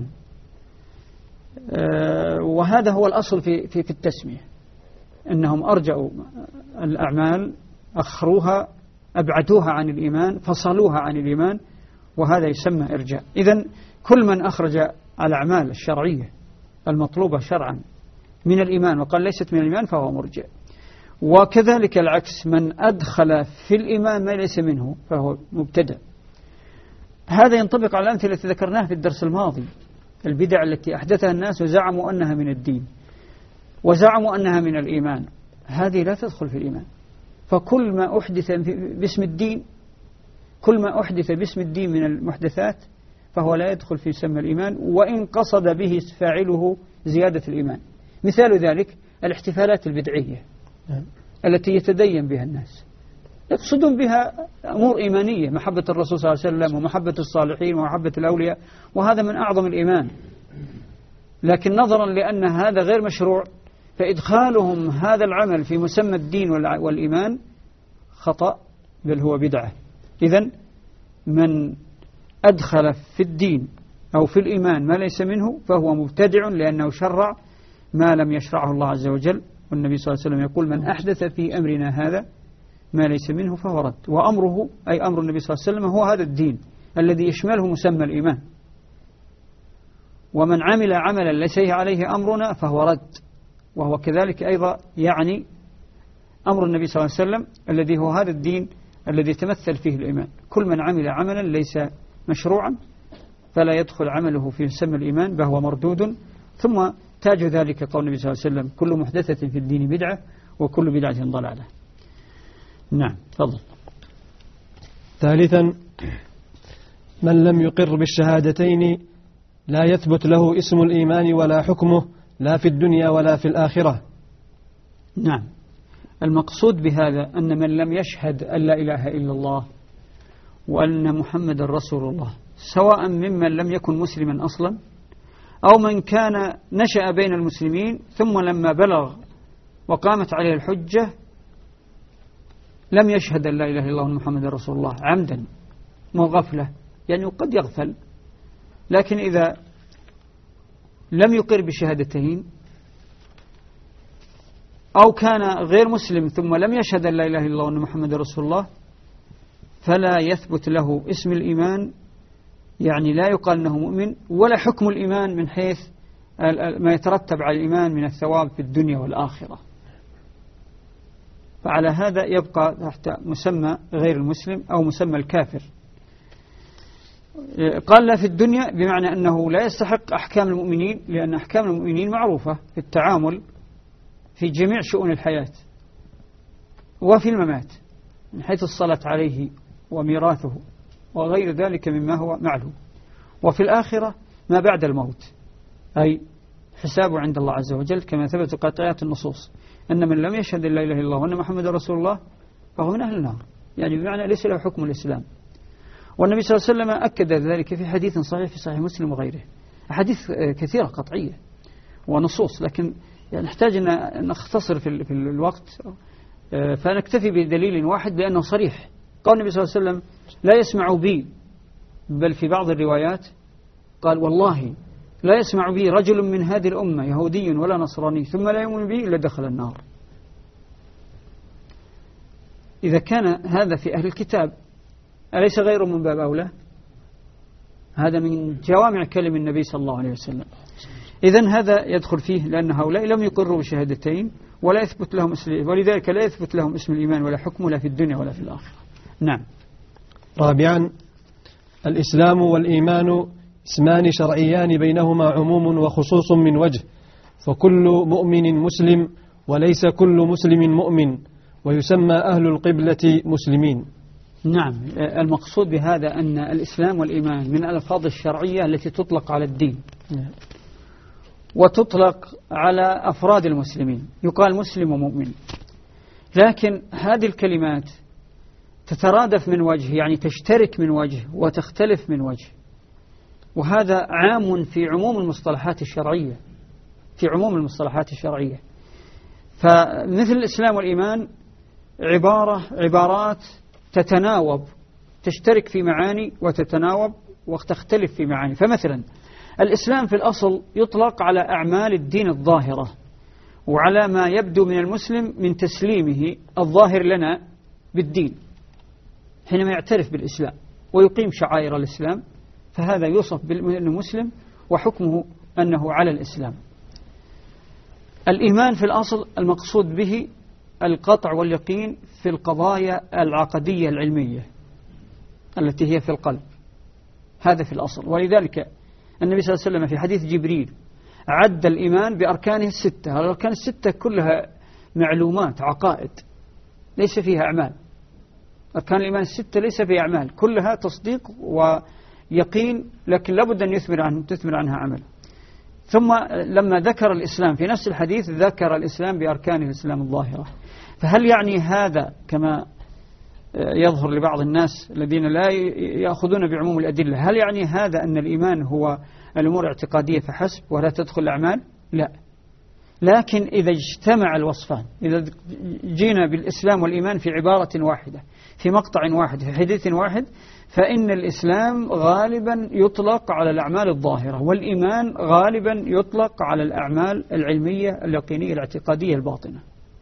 وهذا هو الأصل في في في التسمية، أنهم أرجعوا الأعمال، أخروها، أبعدوها عن الإيمان، فصلوها عن الإيمان، وهذا يسمى إرجاء. إذن كل من أخرج الأعمال الشرعية المطلوبة شرعا من الإيمان وقال ليست من الإيمان فهو مرجئ. وكذلك العكس، من أدخل في الإيمان ما ليس منه فهو مبتدع. هذا ينطبق على الأمثلة التي ذكرناها في الدرس الماضي، البدع التي أحدثها الناس وزعموا أنها من الدين وزعموا أنها من الإيمان، هذه لا تدخل في الإيمان. فكل ما أحدث باسم الدين كل ما أحدث باسم الدين من المحدثات فهو لا يدخل في سمى الإيمان، وإن قصد به فاعله زيادة الإيمان. مثال ذلك الاحتفالات البدعية التي يتدين بها الناس، يقصدون بها أمور إيمانية، محبة الرسول صلى الله عليه وسلم ومحبة الصالحين ومحبة الأولياء، وهذا من أعظم الإيمان. لكن نظرا لأن هذا غير مشروع فإدخالهم هذا العمل في مسمى الدين والإيمان خطأ، بل هو بدعة. إذن من أدخل في الدين أو في الإيمان ما ليس منه فهو مبتدع، لأنه شرع ما لم يشرعه الله عز وجل. والنبي صلى الله عليه وسلم يقول: من أحدث في أمرنا هذا ما ليس منه فهو رد. وأمره أي أمر النبي صلى الله عليه وسلم هو هذا الدين الذي يشمله مسمى الإيمان. ومن عمل عملا ليس عليه أمرنا فهو رد، وهو كذلك أيضا يعني أمر النبي صلى الله عليه وسلم الذي هو هذا الدين الذي تمثل فيه الإيمان. كل من عمل عملا ليس مشروعا فلا يدخل عمله في مسمى الإيمان فهو مردود. ثم تاج ذلك قول النبي صلى الله عليه وسلم: كل محدثة في الدين بدعة وكل بدعة ضلالة. نعم، تفضل. ثالثا، من لم يقر بالشهادتين لا يثبت له اسم الإيمان ولا حكمه لا في الدنيا ولا في الآخرة. نعم، المقصود بهذا أن من لم يشهد أن لا إله إلا الله وأن محمد رسول الله، سواء ممن لم يكن مسلما أصلا أو من كان نشأ بين المسلمين ثم لما بلغ وقامت عليه الحجة لم يشهد أن لا إله إلا الله محمد رسول الله عمدا مغفلة، يعني قد يغفل، لكن إذا لم يقر بشهادتين أو كان غير مسلم ثم لم يشهد أن لا إله إلا الله وأن محمد رسول الله فلا يثبت له اسم الإيمان، يعني لا يقال أنه مؤمن، ولا حكم الإيمان من حيث ما يترتب على الإيمان من الثواب في الدنيا والآخرة. فعلى هذا يبقى تحت مسمى غير المسلم أو مسمى الكافر. قال لا في الدنيا بمعنى أنه لا يستحق أحكام المؤمنين، لأن أحكام المؤمنين معروفة في التعامل في جميع شؤون الحياة وفي الممات من حيث الصلاة عليه وميراثه وغير ذلك مما هو معلوم. وفي الآخرة ما بعد الموت، أي حسابه عند الله عز وجل كما ثبت قاطعات النصوص أن من لم يشهد لا إله إلا الله وأن محمد رسول الله فهو من أهل النار، يعني بمعنى ليس له حكم الإسلام. والنبي صلى الله عليه وسلم أكد ذلك في حديث صحيح في صحيح مسلم وغيره، أحاديث كثيرة قطعية ونصوص، لكن يعني نحتاج أن نختصر في, في الوقت، فنكتفي بدليل واحد لأنه صريح. قال النبي صلى الله عليه وسلم لا يسمع بي، بل في بعض الروايات قال والله لا يسمع بي رجل من هذه الأمة يهودي ولا نصراني ثم لا يؤمن بي إلا دخل النار. إذا كان هذا في أهل الكتاب أليس غيره من باب أولى؟ هذا من جوامع كلم النبي صلى الله عليه وسلم. إذن هذا يدخل فيه، لأن هؤلاء لم يقروا بشهادتين ولا يثبت لهم اسم، ولذلك لا يثبت لهم اسم الإيمان ولا حكمه لا في الدنيا ولا في الآخرة. نعم. رابعا، الإسلام والإيمان اسمان شرعيان بينهما عموم وخصوص من وجه، فكل مؤمن مسلم وليس كل مسلم مؤمن، ويسمى أهل القبلة مسلمين. نعم، المقصود بهذا أن الإسلام والإيمان من الألفاظ الشرعية التي تطلق على الدين وتطلق على أفراد المسلمين، يقال مسلم ومؤمن، لكن هذه الكلمات تترادف من وجه، يعني تشترك من وجه وتختلف من وجه، وهذا عام في عموم المصطلحات الشرعية في عموم المصطلحات الشرعية. فمثل الإسلام والإيمان عبارة عبارات تتناوب، تشترك في معاني وتتناوب وتختلف في معاني. فمثلا الإسلام في الأصل يطلق على أعمال الدين الظاهرة وعلى ما يبدو من المسلم من تسليمه الظاهر لنا بالدين حينما يعترف بالإسلام ويقيم شعائر الإسلام، فهذا يوصف بأنه مسلم وحكمه أنه على الإسلام. الإيمان في الأصل المقصود به القطع واليقين في القضايا العقدية العلمية التي هي في القلب، هذا في الأصل. ولذلك النبي صلى الله عليه وسلم في حديث جبريل عد الإيمان بأركانه الستة. الأركان الستة كلها معلومات عقائد ليس فيها أعمال. أركان الإيمان الستة ليس فيها أعمال، كلها تصديق ويقين، لكن لابد أن يثمر عنه تثمر عنها عمل. ثم لما ذكر الإسلام في نفس الحديث ذكر الإسلام بأركان الإسلام الظاهرة. فهل يعني هذا كما يظهر لبعض الناس الذين لا يأخذون بعموم الأدلة، هل يعني هذا أن الإيمان هو الأمور الاعتقادية فحسب ولا تدخل الأعمال؟ لا، لكن إذا اجتمع الوصفان، إذا جينا بالإسلام والإيمان في عبارة واحدة في مقطع واحد في حديث واحد، فإن الإسلام غالبا يطلق على الأعمال الظاهرة، والإيمان غالبا يطلق على الأعمال العلمية اليقينية الاعتقادية الباطنة.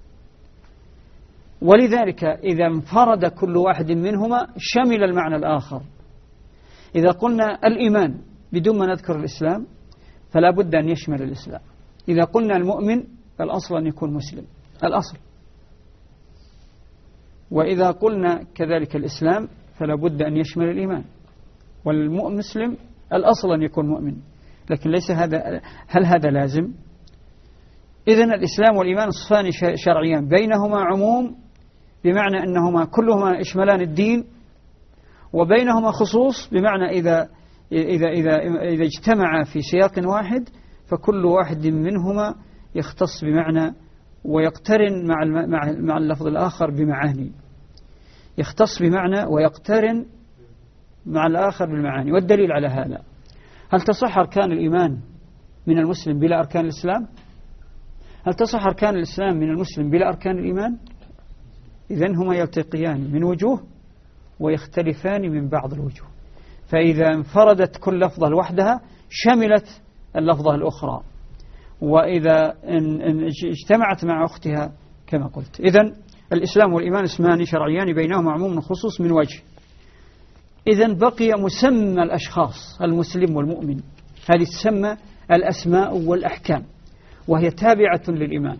ولذلك إذا انفرد كل واحد منهما شمل المعنى الآخر. إذا قلنا الإيمان بدون ما نذكر الإسلام فلا بد أن يشمل الإسلام. إذا قلنا المؤمن فالأصل أن يكون مسلم، الأصل. وإذا قلنا كذلك الإسلام فلا بد أن يشمل الإيمان، والمسلم الأصل أن يكون مؤمن، لكن ليس هذا. هل هذا لازم؟ إذن الإسلام والإيمان صفان شرعيان بينهما عموم بمعنى أنهما كلهما يشملان الدين، وبينهما خصوص بمعنى إذا إذا إذا إذا اجتمع في سياق واحد فكل واحد منهما يختص بمعنى ويقترن مع مع مع اللفظ الآخر بمعاني، يختص بمعنى ويقترن مع الآخر بالمعاني. والدليل على هذا، هل تصح أركان الإيمان من المسلم بلا أركان الإسلام؟ هل تصح أركان الإسلام من المسلم بلا أركان الإيمان؟ إذن هما يلتقيان من وجوه ويختلفان من بعض الوجوه. فإذا انفردت كل لفظة لوحدها شملت اللفظة الأخرى، وإذا اجتمعت مع أختها كما قلت. إذن الإسلام والإيمان اسمان شرعيان بينهما عموم خصوص من وجه. إذن بقي مسمى الأشخاص المسلم والمؤمن، هذه تسمى الأسماء والأحكام، وهي تابعة للإيمان.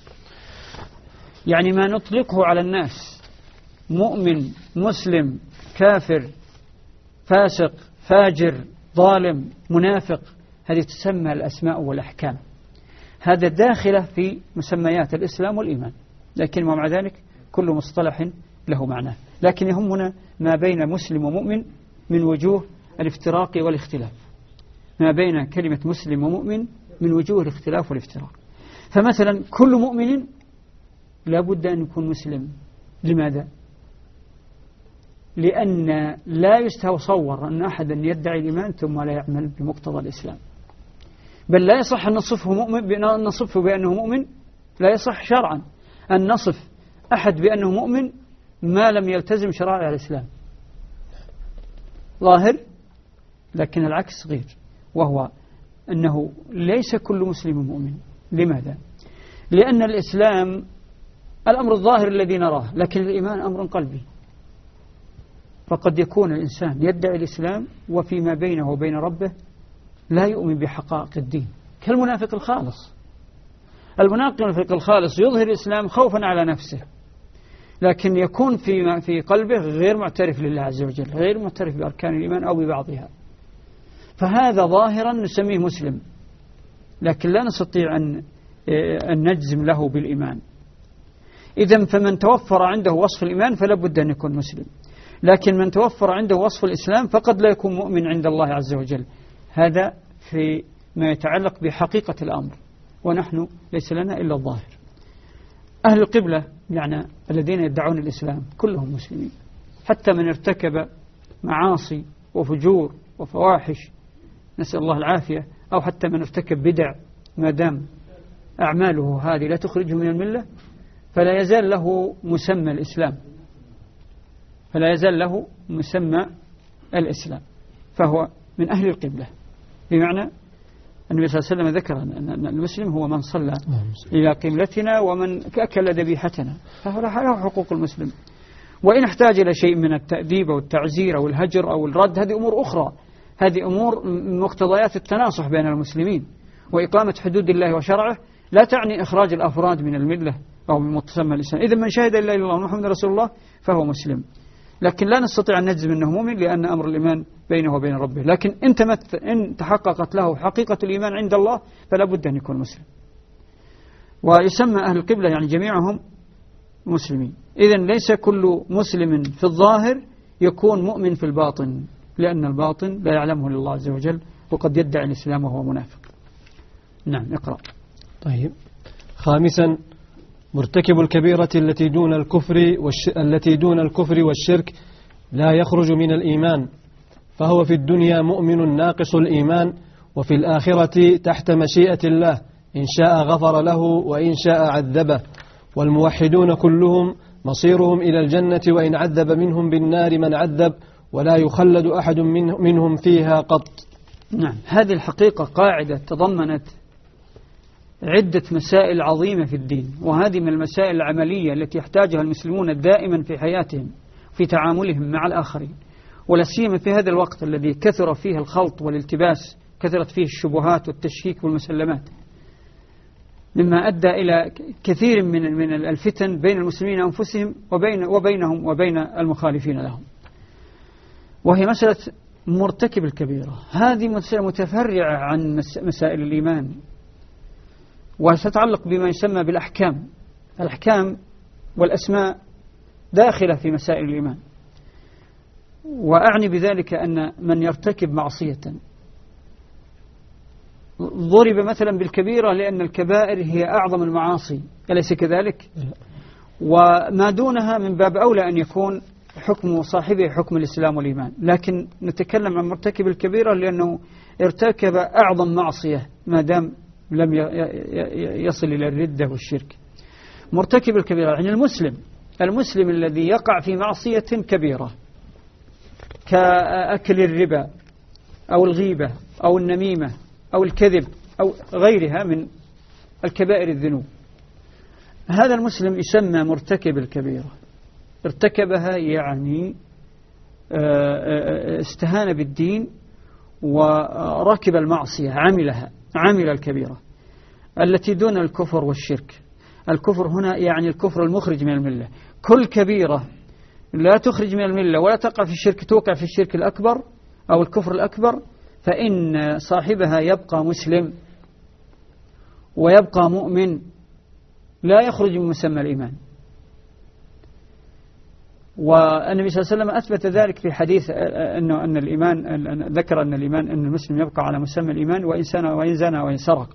يعني ما نطلقه على الناس مؤمن، مسلم، كافر، فاسق، فاجر، ظالم، منافق، هذه تسمى الأسماء والأحكام. هذا داخله في مسميات الإسلام والإيمان، لكن ومع ذلك كل مصطلح له معناه. لكن يهمنا ما بين مسلم ومؤمن من وجوه الافتراق والاختلاف، ما بين كلمة مسلم ومؤمن من وجوه الاختلاف والافتراق. فمثلا كل مؤمن لا بد أن يكون مسلم. لماذا؟ لأن لا يتصور أن أحدا يدعي الإيمان ثم لا يعمل بمقتضى الإسلام، بل لا يصح أن نصفه مؤمن بأن نصفه بأنه مؤمن، لا يصح شرعا أن نصف أحد بأنه مؤمن ما لم يلتزم شرائع الإسلام. ظاهر، لكن العكس غير، وهو أنه ليس كل مسلم مؤمن. لماذا؟ لأن الإسلام الأمر الظاهر الذي نراه، لكن الإيمان أمر قلبي. فقد يكون الإنسان يدعي الإسلام وفيما بينه وبين ربه لا يؤمن بحقائق الدين، كالمنافق الخالص. المنافق الخالص يظهر الإسلام خوفا على نفسه، لكن يكون في في قلبه غير معترف لله عز وجل، غير معترف بأركان الإيمان أو ببعضها. فهذا ظاهرا نسميه مسلم، لكن لا نستطيع أن أن نجزم له بالإيمان. إذن فمن توفر عنده وصف الإيمان فلا بد أن يكون مسلم، لكن من توفر عنده وصف الإسلام فقد لا يكون مؤمن عند الله عز وجل. هذا في ما يتعلق بحقيقة الأمر، ونحن ليس لنا إلا الظاهر. أهل القبلة يعني الذين يدعون الإسلام كلهم مسلمين، حتى من ارتكب معاصي وفجور وفواحش نسأل الله العافية، أو حتى من ارتكب بدع، ما دام أعماله هذه لا تخرجه من الملة فلا يزال له مسمى الإسلام، فلا يزال له مسمى الإسلام، فهو من أهل القبلة. بمعنى النبي صلى الله عليه وسلم ذكر أن المسلم هو من صلى إلى قبلتنا ومن أكل ذبيحتنا، فهو له حقوق المسلم. وإن احتاج إلى شيء من التأديب أو التعزير أو الهجر أو الرد، هذه أمور أخرى، هذه أمور مقتضيات التناصح بين المسلمين وإقامة حدود الله وشرعه، لا تعني إخراج الأفراد من الملة أو من متسمى الإسلام. إذا من شهد إلا الله محمد رسول الله فهو مسلم، لكن لا نستطيع أن نجزم أنه مؤمن، لأن أمر الإيمان بينه وبين ربه. لكن إن, إن تحققت له حقيقة الإيمان عند الله فلا بد أن يكون مسلم. ويسمى أهل القبلة يعني جميعهم مسلمين. إذن ليس كل مسلم في الظاهر يكون مؤمن في الباطن، لأن الباطن لا يعلمه الله عز وجل، وقد يدعي الإسلام وهو منافق. نعم، اقرأ. طيب. خامسا، مرتكب الكبيرة التي دون الكفر والش... التي دون الكفر والشرك لا يخرج من الإيمان، فهو في الدنيا مؤمن ناقص الإيمان، وفي الآخرة تحت مشيئة الله، إن شاء غفر له وإن شاء عذبه. والموحدون كلهم مصيرهم إلى الجنة، وإن عذب منهم بالنار من عذب، ولا يخلد أحد منهم فيها قط. نعم، هذه الحقيقة قاعدة تضمنت عدة مسائل عظيمة في الدين، وهذه من المسائل العملية التي يحتاجها المسلمون دائما في حياتهم في تعاملهم مع الآخرين، ولا سيما في هذا الوقت الذي كثر فيه الخلط والالتباس، كثرت فيه الشبهات والتشكيك والمسلمات، مما أدى إلى كثير من من الفتن بين المسلمين أنفسهم وبين وبينهم وبين المخالفين لهم. وهي مسألة مرتكب الكبيرة، هذه مسألة متفرعة عن مسائل الإيمان، وستتعلق بما يسمى بالأحكام. الأحكام والأسماء داخلة في مسائل الإيمان، وأعني بذلك أن من يرتكب معصية ضرب مثلا بالكبيرة، لأن الكبائر هي أعظم المعاصي، أليس كذلك؟ وما دونها من باب أولى أن يكون حكم صاحبه حكم الإسلام والإيمان، لكن نتكلم عن مرتكب الكبيرة لأنه ارتكب أعظم معصية ما دام لم يصل إلى الردة والشرك. مرتكب الكبيرة يعني المسلم المسلم الذي يقع في معصية كبيرة كأكل الربا أو الغيبة أو النميمة أو الكذب أو غيرها من الكبائر الذنوب، هذا المسلم يسمى مرتكب الكبيرة. ارتكبها يعني استهان بالدين وركب المعصية، عملها، عمل الكبيرة التي دون الكفر والشرك. الكفر هنا يعني الكفر المخرج من الملة. كل كبيرة لا تخرج من الملة ولا تقع في الشرك، توقع في الشرك الأكبر أو الكفر الأكبر، فإن صاحبها يبقى مسلم ويبقى مؤمن، لا يخرج من مسمى الإيمان. والنبي صلى الله عليه وسلم أثبت ذلك في حديث أنه أن الإيمان، ذكر أن الإيمان أن المسلم يبقى على مسمى الإيمان وإن سنى وإن زنى وإن سرق.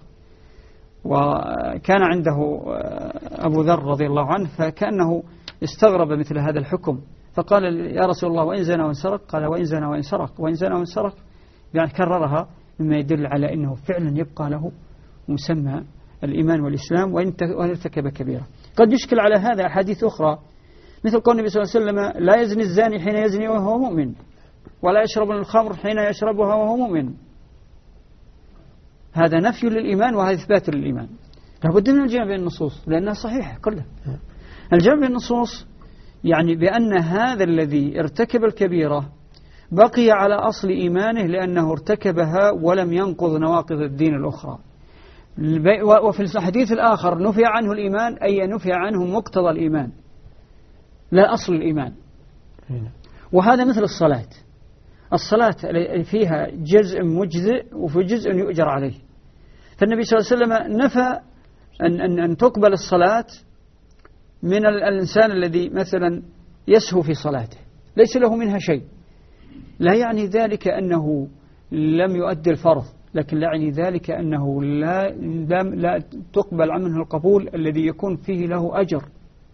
وكان عنده أبو ذر رضي الله عنه فكأنه استغرب مثل هذا الحكم، فقال يا رسول الله وإن زنى وإن سرق؟ قال وإن زنى وإن سرق، وإن زنى وإن سرق، يعني كررها مما يدل على أنه فعلا يبقى له مسمى الإيمان والإسلام وإن ارتكب كبيرة. قد يشكل على هذا أحاديث أخرى مثل قول النبي صلى الله عليه وسلم لا يزني الزاني حين يزني وهو مؤمن، ولا يشرب الخمر حين يشربها وهو مؤمن. هذا نفي للإيمان وهذا إثبات للإيمان. لابد من الجمع بين النصوص لأنها صحيحة كلها. الجمع بين النصوص يعني بأن هذا الذي ارتكب الكبيرة بقي على أصل إيمانه لأنه ارتكبها ولم ينقض نواقض الدين الأخرى. وفي الحديث الآخر نفي عنه الإيمان أي نفي عنه مقتضى الإيمان لا أصل الإيمان. وهذا مثل الصلاة. الصلاة فيها جزء مجزئ وفي جزء يؤجر عليه. فالنبي صلى الله عليه وسلم نفى أن, أن, أن تقبل الصلاة من الإنسان الذي مثلا يسهو في صلاته ليس له منها شيء. لا يعني ذلك أنه لم يؤدي الفرض، لكن لا يعني ذلك أنه لا, لا, لا تقبل عنه القبول الذي يكون فيه له أجر.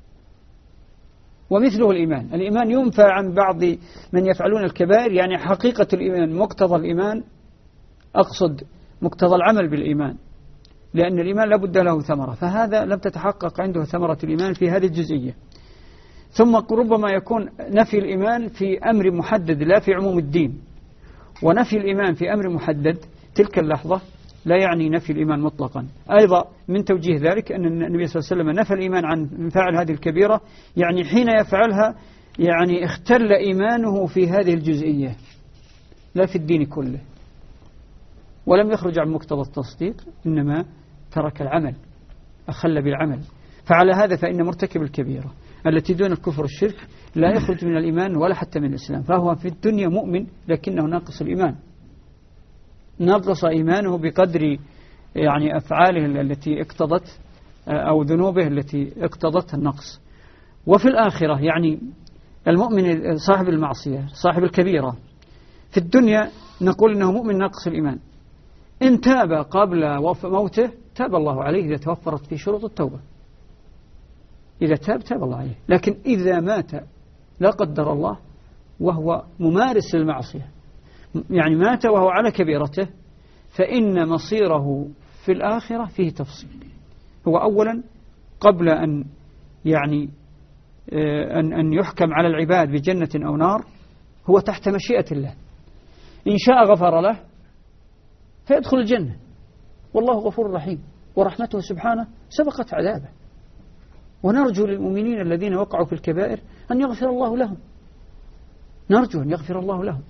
ومثله الإيمان. الإيمان ينفى عن بعض من يفعلون الكبائر، يعني حقيقة الإيمان مقتضى الإيمان، أقصد مقتضى العمل بالإيمان، لأن الإيمان لابد له ثمرة، فهذا لم تتحقق عنده ثمرة الإيمان في هذه الجزئية. ثم ربما يكون نفي الإيمان في أمر محدد لا في عموم الدين، ونفي الإيمان في أمر محدد تلك اللحظة لا يعني نفي الإيمان مطلقا. أيضا من توجيه ذلك أن النبي صلى الله عليه وسلم نفى الإيمان عن فاعل هذه الكبيرة، يعني حين يفعلها يعني اختل إيمانه في هذه الجزئية لا في الدين كله، ولم يخرج عن مقتضى التصديق، إنما ترك العمل، أخل بالعمل. فعلى هذا فإن مرتكب الكبيرة التي دون الكفر والشرك لا يخرج من الإيمان ولا حتى من الإسلام، فهو في الدنيا مؤمن لكنه ناقص الإيمان، نقص إيمانه بقدر يعني أفعاله التي اقتضت أو ذنوبه التي اقتضت النقص. وفي الآخرة يعني المؤمن صاحب المعصية صاحب الكبيرة في الدنيا نقول إنه مؤمن ناقص الإيمان، إن تاب قبل موته تاب الله عليه إذا توفرت في شروط التوبة، إذا تاب تاب الله عليه. لكن إذا مات لا قدر الله وهو ممارس للمعصية، يعني مات وهو على كبيرته، فإن مصيره في الآخرة فيه تفصيل. هو أولا قبل أن يعني أن أن يحكم على العباد بجنة أو نار هو تحت مشيئة الله، إن شاء غفر له فيدخل الجنة، والله غفور رحيم، ورحمته سبحانه سبقت عذابه. ونرجو للمؤمنين الذين وقعوا في الكبائر أن يغفر الله لهم، نرجو أن يغفر الله لهم.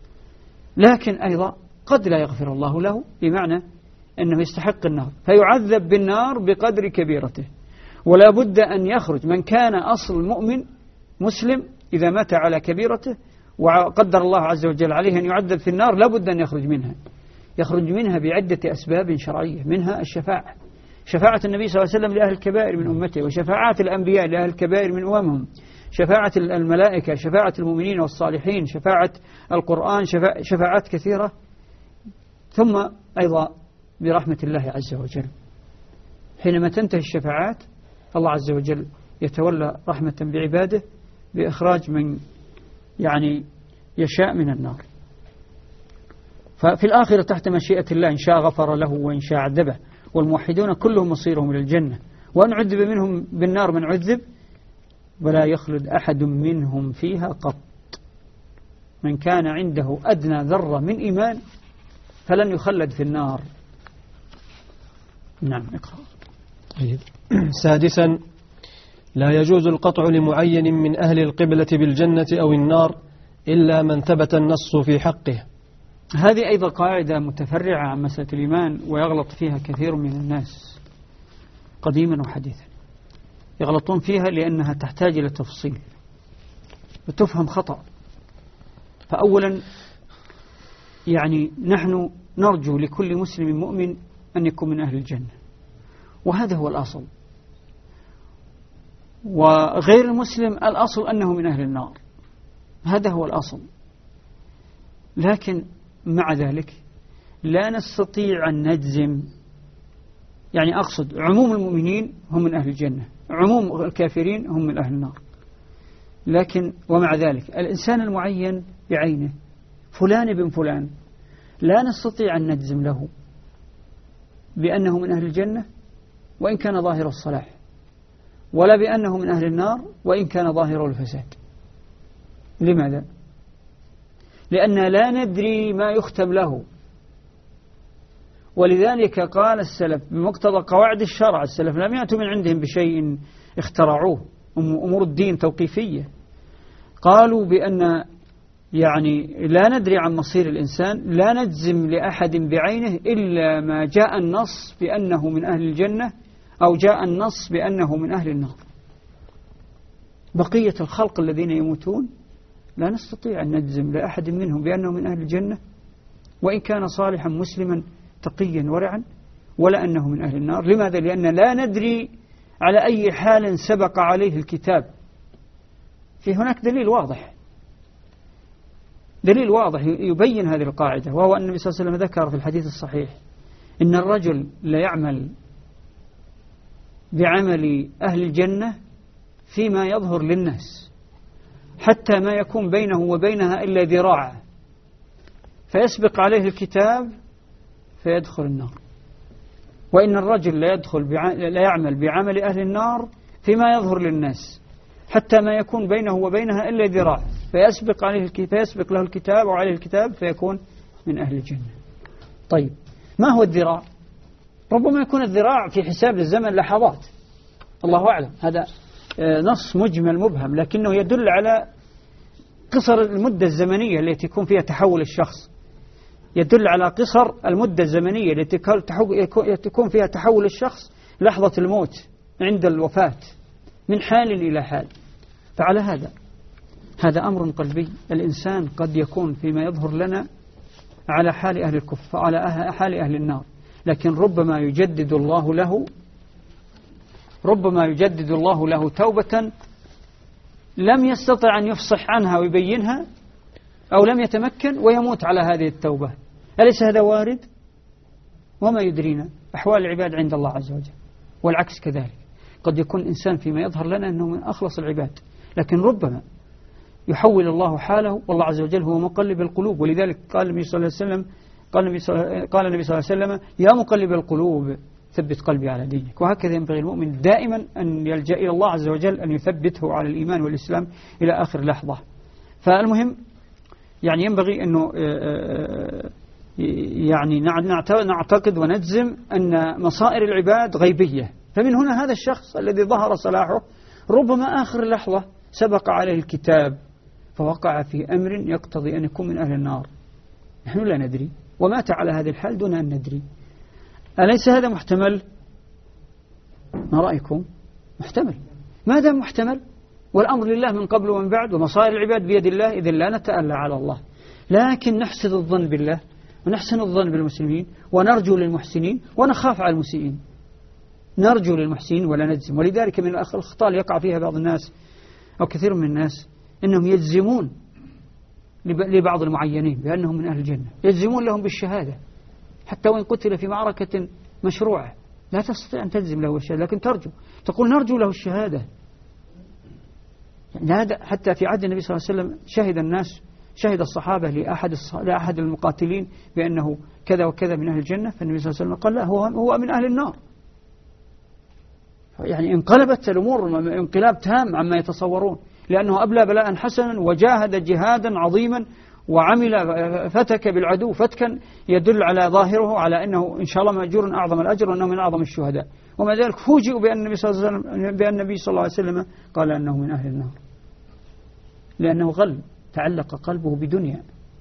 لكن أيضا قد لا يغفر الله له، بمعنى أنه يستحق النار فيعذب بالنار بقدر كبيرته. ولا بد أن يخرج من كان أصل مؤمن مسلم إذا مات على كبيرته وقدر الله عز وجل عليه أن يعذب في النار، لا بد أن يخرج منها، يخرج منها بعدة أسباب شرعية، منها الشفاعة، شفاعة النبي صلى الله عليه وسلم لأهل الكبائر من أمته، وشفاعات الأنبياء لأهل الكبائر من أممهم، شفاعة الملائكة، شفاعة المؤمنين والصالحين، شفاعة القرآن، شفاعات كثيرة. ثم أيضا برحمة الله عز وجل حينما تنتهي الشفاعات الله عز وجل يتولى رحمة بعباده بإخراج من يعني يشاء من النار. ففي الآخرة تحت مشيئة الله، إن شاء غفر له وإن شاء عذبه، والموحدون كلهم مصيرهم إلى الجنة، وأن عذب منهم بالنار من عذب ولا يخلد أحد منهم فيها قط. من كان عنده أدنى ذرة من إيمان فلن يخلد في النار. نعم اقرأ. سادسا لا يجوز القطع لمعين من أهل القبلة بالجنة أو النار إلا من ثبت النص في حقه. هذه أيضا قاعدة متفرعة عن مسألة الإيمان، ويغلط فيها كثير من الناس قديما وحديثا. يغلطون فيها لأنها تحتاج إلى تفصيل وتفهم خطأ. فأولا يعني نحن نرجو لكل مسلم مؤمن أن يكون من أهل الجنة، وهذا هو الأصل. وغير المسلم الأصل أنه من أهل النار، هذا هو الأصل. لكن مع ذلك لا نستطيع أن نجزم، يعني أقصد عموم المؤمنين هم من أهل الجنة، عموم الكافرين هم من أهل النار. لكن ومع ذلك الإنسان المعين بعينه فلان بن فلان لا نستطيع أن نجزم له بأنه من أهل الجنة وإن كان ظاهر الصلاح، ولا بأنه من أهل النار وإن كان ظاهر الفساد. لماذا؟ لأن لا ندري ما يختم له. ولذلك قال السلف بمقتضى قواعد الشرع، السلف لم يأتوا من عندهم بشيء اخترعوه، أمور الدين توقيفية. قالوا بأن يعني لا ندري عن مصير الإنسان، لا نجزم لأحد بعينه إلا ما جاء النص بأنه من أهل الجنة أو جاء النص بأنه من أهل النار. بقية الخلق الذين يموتون لا نستطيع أن نجزم لأحد منهم بأنه من أهل الجنة وإن كان صالحا مسلما تقيا ورعا، ولا أنه من أهل النار. لماذا؟ لأن لا ندري على أي حال سبق عليه الكتاب. في هناك دليل واضح، دليل واضح يبين هذه القاعدة، وهو أن النبي صلى الله عليه وسلم ذكر في الحديث الصحيح إن الرجل لا يعمل بعمل أهل الجنة فيما يظهر للناس حتى ما يكون بينه وبينها إلا ذراع، فيسبق عليه الكتاب فيدخل النار. وإن الرجل لا يدخل بع... لا يعمل بعمل أهل النار فيما يظهر للناس حتى ما يكون بينه وبينها إلا ذراع، فيسبق عليه الكتاب فيسبق له الكتاب وعليه الكتاب فيكون من أهل الجنة. طيب ما هو الذراع؟ ربما يكون الذراع في حساب الزمن لحظات، الله أعلم، هذا نص مجمل مبهم، لكنه يدل على قصر المدة الزمنية التي يكون فيها تحول الشخص، يدل على قصر المدة الزمنية التي يكون فيها تحول الشخص لحظة الموت عند الوفاة من حال إلى حال. فعلى هذا هذا أمر قلبي. الإنسان قد يكون فيما يظهر لنا على حال أهل الكفر، على حال أهل النار، لكن ربما يجدد الله له ربما يجدد الله له توبة لم يستطع أن يفصح عنها ويبينها، أو لم يتمكن ويموت على هذه التوبة. أليس هذا وارد؟ وما يدرينا أحوال العباد عند الله عز وجل، والعكس كذلك. قد يكون إنسان فيما يظهر لنا أنه من أخلص العباد، لكن ربما يحول الله حاله، والله عز وجل هو مقلب القلوب. ولذلك قال النبي صلى الله عليه وسلم قال النبي صلى قال النبي صلى الله عليه وسلم يا مقلب القلوب ثبت قلبي على دينك. وهكذا ينبغي المؤمن دائما أن يلجأ إلى الله عز وجل أن يثبته على الإيمان والإسلام إلى آخر لحظة. فالمهم يعني ينبغي أنه يعني نعتقد ونجزم أن مصائر العباد غيبية. فمن هنا هذا الشخص الذي ظهر صلاحه ربما آخر لحظة سبق عليه الكتاب فوقع في أمر يقتضي أن يكون من أهل النار، نحن لا ندري، ومات على هذه الحال دون أن ندري. أليس هذا محتمل؟ ما رأيكم؟ محتمل. ما دام محتمل والأمر لله من قبل ومن بعد ومصائر العباد بيد الله، إذن لا نتألى على الله، لكن نحسن الظن بالله ونحسن الظن بالمسلمين ونرجو للمحسنين ونخاف على المسيئين. نرجو للمحسنين ولا نجزم. ولذلك من الأخطاء اللي يقع فيها بعض الناس أو كثير من الناس أنهم يجزمون لبعض المعينين بأنهم من أهل الجنة، يجزمون لهم بالشهادة حتى وإن قتل في معركة مشروعة، لا تستطيع أن تجزم له الشهادة، لكن ترجو، تقول نرجو له الشهادة. يعني هذا حتى في عهد النبي صلى الله عليه وسلم شهد الناس، شهد الصحابة لأحد لأحد المقاتلين بأنه كذا وكذا من أهل الجنة، فالنبي صلى الله عليه وسلم قال لا، هو هو من أهل النار. يعني انقلبت الأمور انقلاب تام عما يتصورون، لأنه أبلى بلاء حسنا وجاهد جهادا عظيما وعمل فتك بالعدو فتكا يدل على ظاهره على أنه إن شاء الله مأجور أعظم الأجر وأنه من أعظم الشهداء، ومع ذلك فوجئوا بأن النبي صلى الله عليه وسلم, بأن النبي صلى الله عليه وسلم قال أنه من أهل النار، لأنه غل تعلق قلبه بدنيا.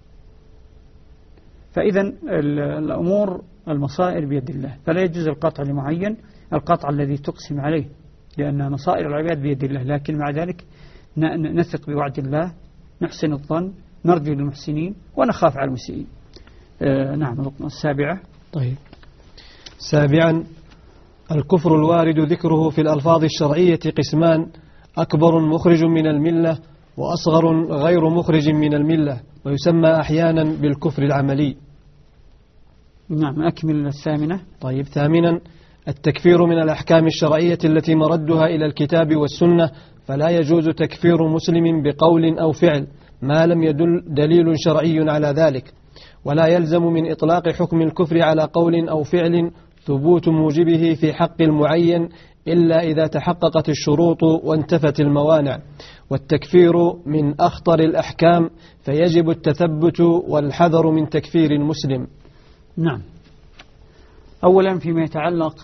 فإذا الأمور المصائر بيد الله، فلا يجوز القطع لمعين، القطع الذي تقسم عليه، لأن مصائر العباد بيد الله، لكن مع ذلك نثق بوعد الله، نحسن الظن، نرجو للمحسنين ونخاف على المسيئين. آه نعم. السابعة. طيب. سابعا، الكفر الوارد ذكره في الألفاظ الشرعية قسمان: أكبر مخرج من الملة، وأصغر غير مخرج من الملة، ويسمى أحيانا بالكفر العملي. نعم. أكمل الثامنة. طيب. ثامنا، التكفير من الأحكام الشرعية التي مردها إلى الكتاب والسنة، فلا يجوز تكفير مسلم بقول أو فعل ما لم يدل دليل شرعي على ذلك، ولا يلزم من إطلاق حكم الكفر على قول أو فعل ثبوت موجبه في حق المعين إلا إذا تحققت الشروط وانتفت الموانع، والتكفير من أخطر الأحكام، فيجب التثبت والحذر من تكفير المسلم. نعم. أولا فيما يتعلق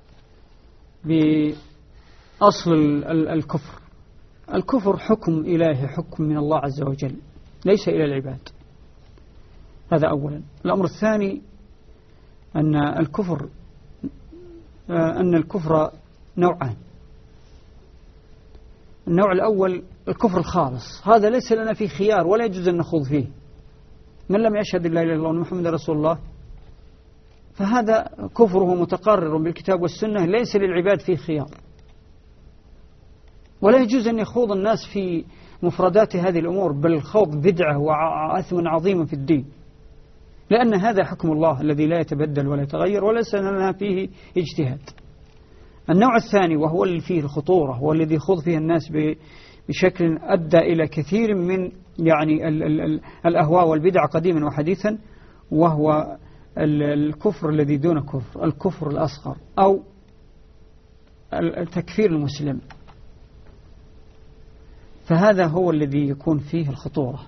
بأصل الكفر، الكفر حكم إلهي، حكم من الله عز وجل، ليس إلى العباد. هذا أولا. الأمر الثاني أن الكفر أن الكفر نوعان. النوع الأول الكفر الخالص، هذا ليس لنا فيه خيار ولا يجوز أن نخوض فيه. من لم يشهد لا إله إلا الله وأن محمدا رسول الله فهذا كفره متقرر بالكتاب والسنة، ليس للعباد فيه خيار، ولا يجوز أن يخوض الناس في مفردات هذه الأمور، بل خوض بدعة وأثم عظيم في الدين، لأن هذا حكم الله الذي لا يتبدل ولا يتغير، وليس لنا فيه اجتهاد. النوع الثاني وهو اللي فيه الخطورة، هو الذي يخوض فيه الناس بشكل أدى إلى كثير من يعني ال ال ال الأهواء والبدع قديما وحديثا، وهو الكفر الذي دون كفر، الكفر الأصغر أو التكفير المسلم. فهذا هو الذي يكون فيه الخطورة،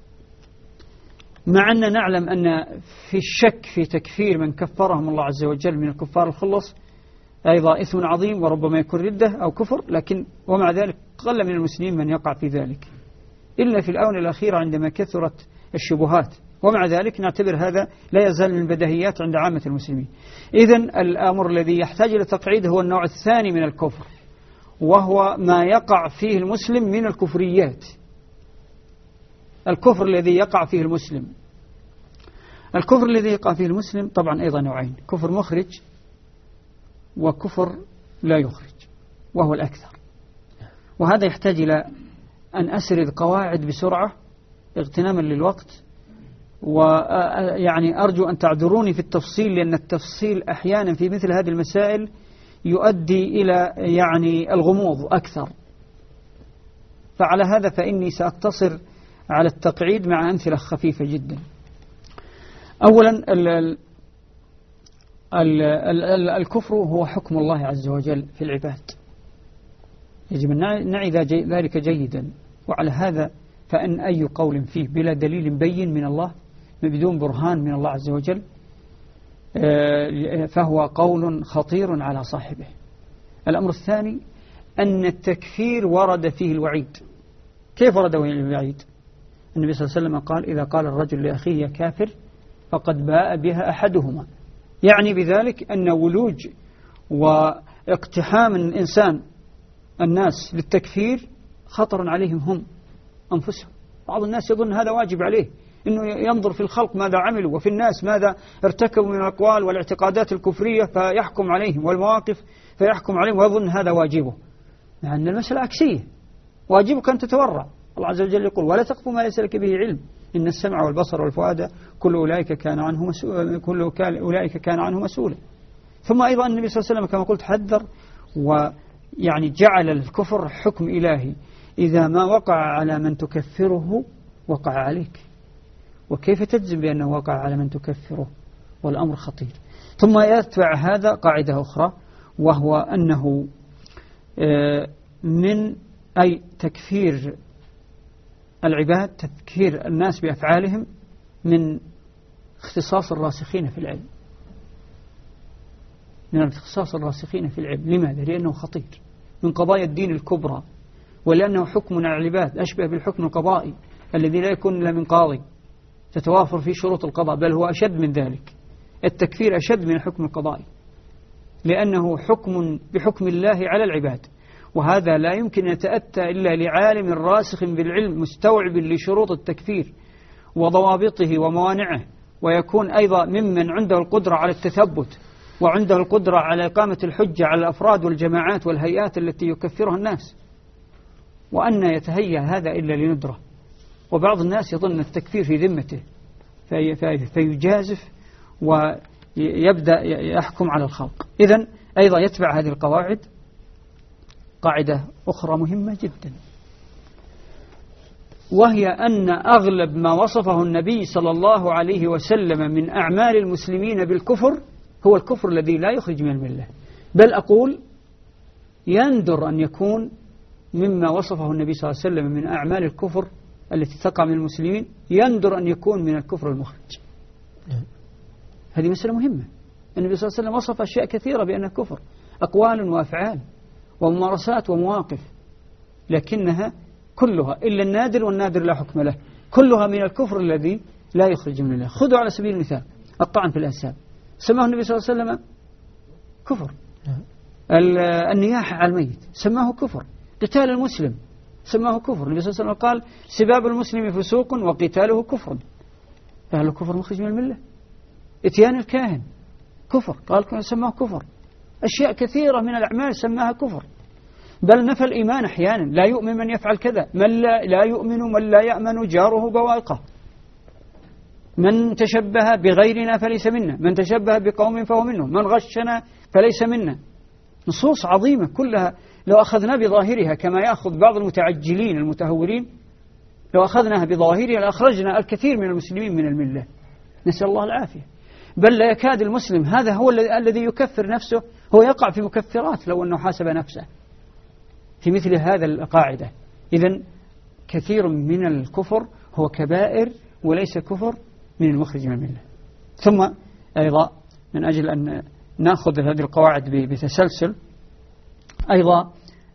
مع أن نعلم أن في الشك في تكفير من كفرهم الله عز وجل من الكفار الخلص أيضا إثم عظيم، وربما يكون ردة أو كفر، لكن ومع ذلك قل من المسلمين من يقع في ذلك إلا في الآونة الأخيرة عندما كثرت الشبهات، ومع ذلك نعتبر هذا لا يزال من البديهيات عند عامة المسلمين. إذن الأمر الذي يحتاج إلى تقعيد هو النوع الثاني من الكفر، وهو ما يقع فيه المسلم من الكفريات. الكفر الذي يقع فيه المسلم، الكفر الذي يقع فيه المسلم طبعا أيضا نوعين: كفر مخرج وكفر لا يخرج، وهو الأكثر. وهذا يحتاج إلى أن أسرد قواعد بسرعة اغتناما للوقت، ويعني أرجو أن تعذروني في التفصيل، لأن التفصيل أحيانا في مثل هذه المسائل يؤدي إلى يعني الغموض أكثر. فعلى هذا فإني سأقتصر على التقعيد مع أمثلة خفيفة جدا. أولا ال ال ال ال الكفر هو حكم الله عز وجل في العباد، يجب أن نعي ذلك جيدا. وعلى هذا فإن أي قول فيه بلا دليل بين من الله بدون برهان من الله عز وجل فهو قول خطير على صاحبه. الأمر الثاني أن التكفير ورد فيه الوعيد. كيف ورد فيه الوعيد؟ النبي صلى الله عليه وسلم قال: إذا قال الرجل لأخيه كافر فقد باء بها أحدهما، يعني بذلك أن ولوج واقتحام الإنسان الناس للتكفير خطر عليهم هم أنفسهم. بعض الناس يظن هذا واجب عليه، أنه ينظر في الخلق ماذا عملوا وفي الناس ماذا ارتكبوا من الأقوال والاعتقادات الكفرية فيحكم عليهم، والمواقف فيحكم عليهم، ويظن هذا واجبه، مع أن المسألة عكسية. واجبك أن تتورع. الله عز وجل يقول: ولا تقف ما ليس لك به علم إن السمع والبصر والفؤاد كل أولئك كان عنه مسؤولا كل أولئك كان عنه مسؤولا. ثم أيضا النبي صلى الله عليه وسلم كما قلت حذر ويعني جعل الكفر حكم إلهي، إذا ما وقع على من تكفره وقع عليك. وكيف تجزم بأنه وقع على من تكفره؟ والأمر خطير. ثم يتبع هذا قاعدة أخرى، وهو أنه من أي تكفير العباد تذكير الناس بأفعالهم من اختصاص الراسخين في العلم، من اختصاص الراسخين في العلم. لماذا؟ لأنه خطير من قضايا الدين الكبرى، ولأنه حكم على العباد أشبه بالحكم القضائي الذي لا يكون إلا من قاضي تتوافر فيه شروط القضاء، بل هو أشد من ذلك. التكفير أشد من الحكم القضائي لأنه حكم بحكم الله على العباد، وهذا لا يمكن أن يتأتى إلا لعالم راسخ بالعلم مستوعب لشروط التكفير وضوابطه وموانعه، ويكون أيضا ممن عنده القدرة على التثبت وعنده القدرة على إقامة الحجة على الأفراد والجماعات والهيئات التي يكفرها الناس. وأن يتهيأ هذا إلا لندرة، وبعض الناس يظن التكفير في ذمته في في فيجازف ويبدأ يحكم على الخلق. إذن أيضا يتبع هذه القواعد قاعدة أخرى مهمة جدا، وهي أن أغلب ما وصفه النبي صلى الله عليه وسلم من أعمال المسلمين بالكفر هو الكفر الذي لا يخرج من الملة، بل أقول يندر أن يكون مما وصفه النبي صلى الله عليه وسلم من أعمال الكفر التي تقع من المسلمين يندر أن يكون من الكفر المخرج. هذه مسألة مهمة. النبي صلى الله عليه وسلم وصف أشياء كثيرة بأنها كفر، أقوال وأفعال وممارسات ومواقف، لكنها كلها إلا النادر، والنادر لا حكم له، كلها من الكفر الذي لا يخرج من الله. خذوا على سبيل المثال الطعن في الأنساب، سماه النبي صلى الله عليه وسلم كفر. النياحة على الميت سماه كفر. قتال المسلم سماه كفر. النبي صلى الله عليه وسلم قال سباب المسلم فسوق وقتاله كفر، قال له كفر مخرج من الملة. اتيان الكاهن كفر، قال سماه كفر. أشياء كثيرة من الأعمال سماها كفر، بل نفى الإيمان أحيانا، لا يؤمن من يفعل كذا، من لا, لا يؤمن من لا يأمن جاره بوائقه، من تشبه بغيرنا فليس منا، من تشبه بقوم فهو منهم، من غشنا فليس منا. نصوص عظيمة كلها لو أخذنا بظاهرها كما يأخذ بعض المتعجلين المتهورين، لو أخذناها بظاهرها لأخرجنا الكثير من المسلمين من الملة، نسأل الله العافية. بل لا يكاد المسلم هذا هو الذي يكفر نفسه هو يقع في مكفرات لو أنه حاسب نفسه في مثل هذا القاعدة. إذن كثير من الكفر هو كبائر وليس كفر من المخرج من الملة. ثم أيضا من أجل أن نأخذ هذه القواعد بتسلسل، أيضا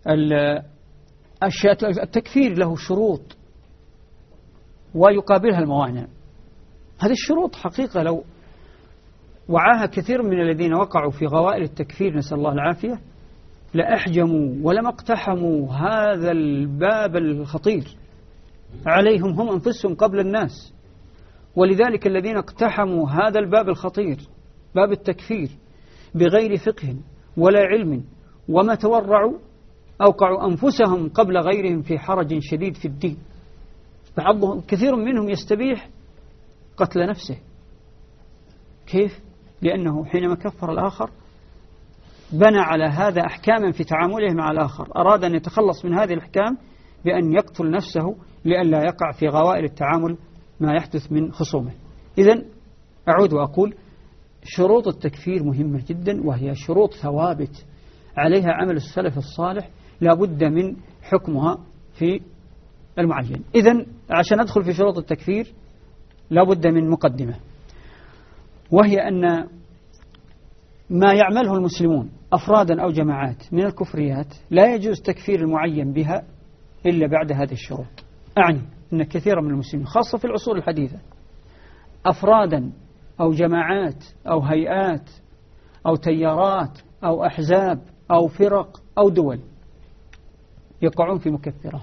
التكفير له شروط ويقابلها الموانع. هذه الشروط حقيقة لو وعاها كثير من الذين وقعوا في غوائل التكفير نسأل الله العافية لأحجموا ولم اقتحموا هذا الباب الخطير عليهم هم أنفسهم قبل الناس. ولذلك الذين اقتحموا هذا الباب الخطير باب التكفير بغير فقه ولا علم وما تورعوا أوقعوا أنفسهم قبل غيرهم في حرج شديد في الدين. بعضهم كثير منهم يستبيح قتل نفسه. كيف؟ لأنه حينما كفر الآخر بنى على هذا أحكاما في تعامله مع الآخر، أراد أن يتخلص من هذه الأحكام بأن يقتل نفسه لئلا يقع في غوائل التعامل ما يحدث من خصومه. إذن أعود وأقول شروط التكفير مهمة جدا، وهي شروط ثوابت عليها عمل السلف الصالح لا بد من حكمها في المعين. إذن عشان أدخل في شروط التكفير لا بد من مقدمة، وهي أن ما يعمله المسلمون أفرادا أو جماعات من الكفريات لا يجوز تكفير المعين بها إلا بعد هذه الشروط. أعني أن كثيرا من المسلمين خاصة في العصور الحديثة أفرادا أو جماعات أو هيئات أو تيارات أو أحزاب أو فرق أو دول يقعون في مكفرات،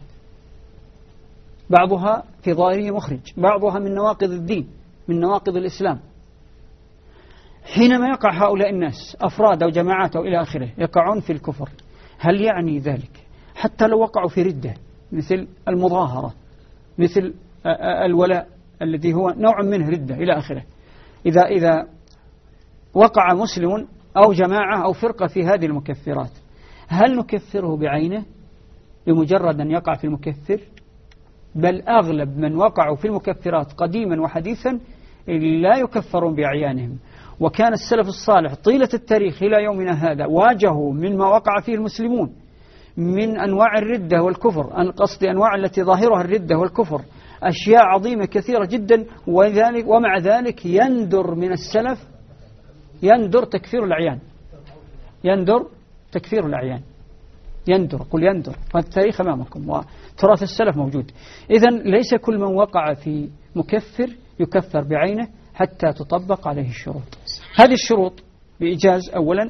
بعضها في ظاهره مخرج، بعضها من نواقض الدين من نواقض الإسلام. حينما يقع هؤلاء الناس أفراد أو جماعات أو إلى آخره يقعون في الكفر، هل يعني ذلك حتى لو وقعوا في ردة مثل المظاهرة مثل الولاء الذي هو نوع منه ردة إلى آخره، إذا إذا وقع مسلم أو جماعة أو فرقة في هذه المكفرات هل نكفره بعينه بمجرد أن يقع في المكفر؟ بل أغلب من وقعوا في المكفرات قديما وحديثا لا يكفرون بأعيانهم. وكان السلف الصالح طيلة التاريخ إلى يومنا هذا واجهوا مما وقع فيه المسلمون من أنواع الردة والكفر، أن قصدي أنواع التي ظاهرها الردة والكفر، أشياء عظيمة كثيرة جدا، وذلك ومع ذلك يندر من السلف يندر تكفير الأعيان، يندر تكفير الأعيان، يندر، قل يندر، فالتاريخ أمامكم وتراث السلف موجود. إذن ليس كل من وقع في مكفر يكفر بعينه حتى تطبق عليه الشروط. هذه الشروط بإيجاز: أولا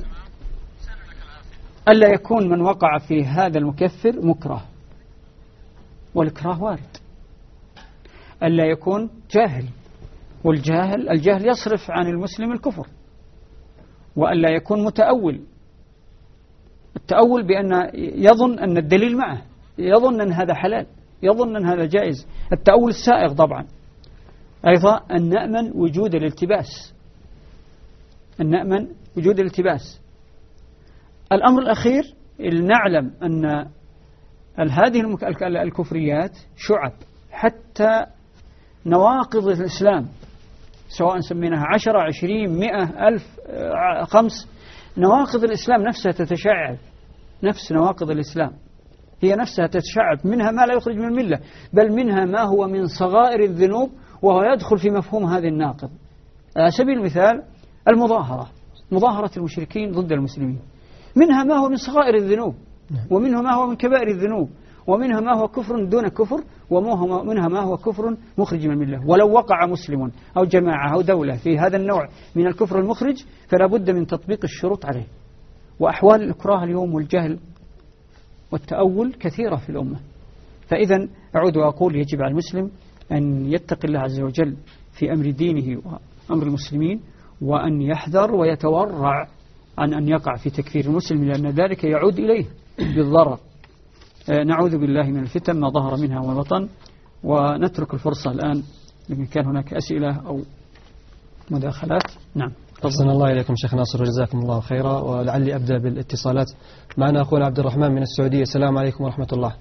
ألا يكون من وقع في هذا المكفر مكره، والإكراه وارد. ألا يكون جاهل، والجاهل الجاهل يصرف عن المسلم الكفر. وألا يكون متأول، التأول بأن يظن أن الدليل معه، يظن أن هذا حلال، يظن أن هذا جائز، التأول السائغ طبعا. أيضا أن نأمن وجود الالتباس، أن نأمن وجود الالتباس. الأمر الأخير، نعلم أن هذه الكفريات شعب، حتى نواقض الإسلام سواء سميناها عشرة عشرين مئة ألف خمس، نواقض الإسلام نفسها تتشعب، نفس نواقض الإسلام هي نفسها تتشعب، منها ما لا يخرج من الملة، بل منها ما هو من صغائر الذنوب وهو يدخل في مفهوم هذه الناقض. على سبيل المثال المظاهرة، مظاهرة المشركين ضد المسلمين، منها ما هو من صغائر الذنوب، ومنها ما هو من كبائر الذنوب، ومنها ما هو كفر دون كفر، ومنها ما هو كفر مخرج من الملة. ولو وقع مسلم أو جماعة أو دولة في هذا النوع من الكفر المخرج فلا بد من تطبيق الشروط عليه. وأحوال الإكراه اليوم والجهل والتأول كثيرة في الأمة. فإذا أعود وأقول يجب على المسلم أن يتقي الله عز وجل في أمر دينه وأمر المسلمين، وأن يحذر ويتورع عن أن يقع في تكفير المسلم، لأن ذلك يعود إليه بالضرر. نعوذ بالله من الفتن ما ظهر منها وما بطن. ونترك الفرصة الآن لمن كان هناك أسئلة أو مداخلات. نعم. أحسن الله إليكم شيخ ناصر وجزاكم الله خيرا. ولعلي أبدأ بالاتصالات. معنا أخونا عبد الرحمن من السعودية. السلام عليكم ورحمة الله.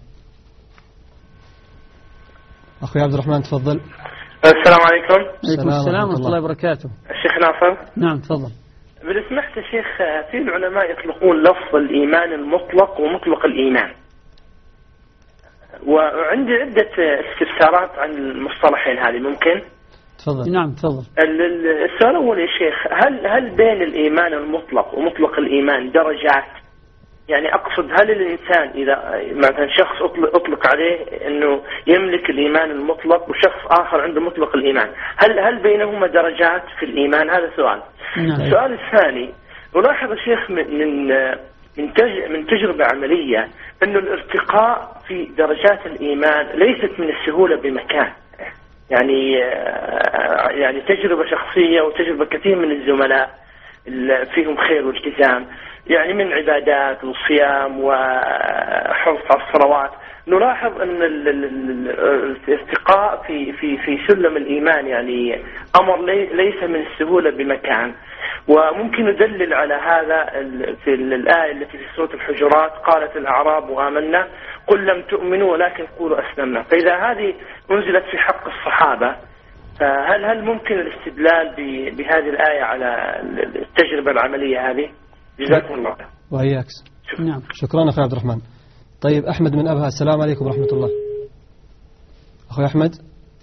أخوي عبد الرحمن تفضل. السلام عليكم. عليكم السلام ورحمة الله وبركاته. الشيخ ناصر. نعم تفضل. إذا سمحت يا شيخ، في العلماء يطلقون لفظ الإيمان المطلق ومطلق الإيمان، وعندي عدة استفسارات عن المصطلحين هذه، ممكن؟ تفضل. نعم تفضل. السؤال الأول يا شيخ، هل هل بين الإيمان المطلق ومطلق الإيمان درجات؟ يعني أقصد هل الإنسان إذا مثلا شخص أطلق عليه أنه يملك الإيمان المطلق وشخص آخر عنده مطلق الإيمان، هل هل بينهما درجات في الإيمان؟ هذا سؤال. نعم. السؤال الثاني، نلاحظ يا شيخ من من من تجربة عملية أنه الارتقاء في درجات الإيمان ليست من السهولة بمكان. يعني يعني تجربة شخصية وتجربة كثير من الزملاء فيهم خير والتزام، يعني من عبادات وصيام وحرص على الصلوات، نلاحظ أن الارتقاء في في في سلم الإيمان يعني أمر ليس من السهولة بمكان. وممكن ندلل على هذا في الآية التي في سورة الحجرات، قالت الأعراب آمنا قل لم تؤمنوا ولكن قولوا أسلمنا. فإذا هذه أنزلت في حق الصحابة، فهل هل ممكن الاستدلال بهذه الآية على التجربة العملية هذه؟ جزاكم الله. وإياك. نعم. شكرا أخي عبد الرحمن. طيب أحمد من أبها. السلام عليكم ورحمة الله. أخوي أحمد.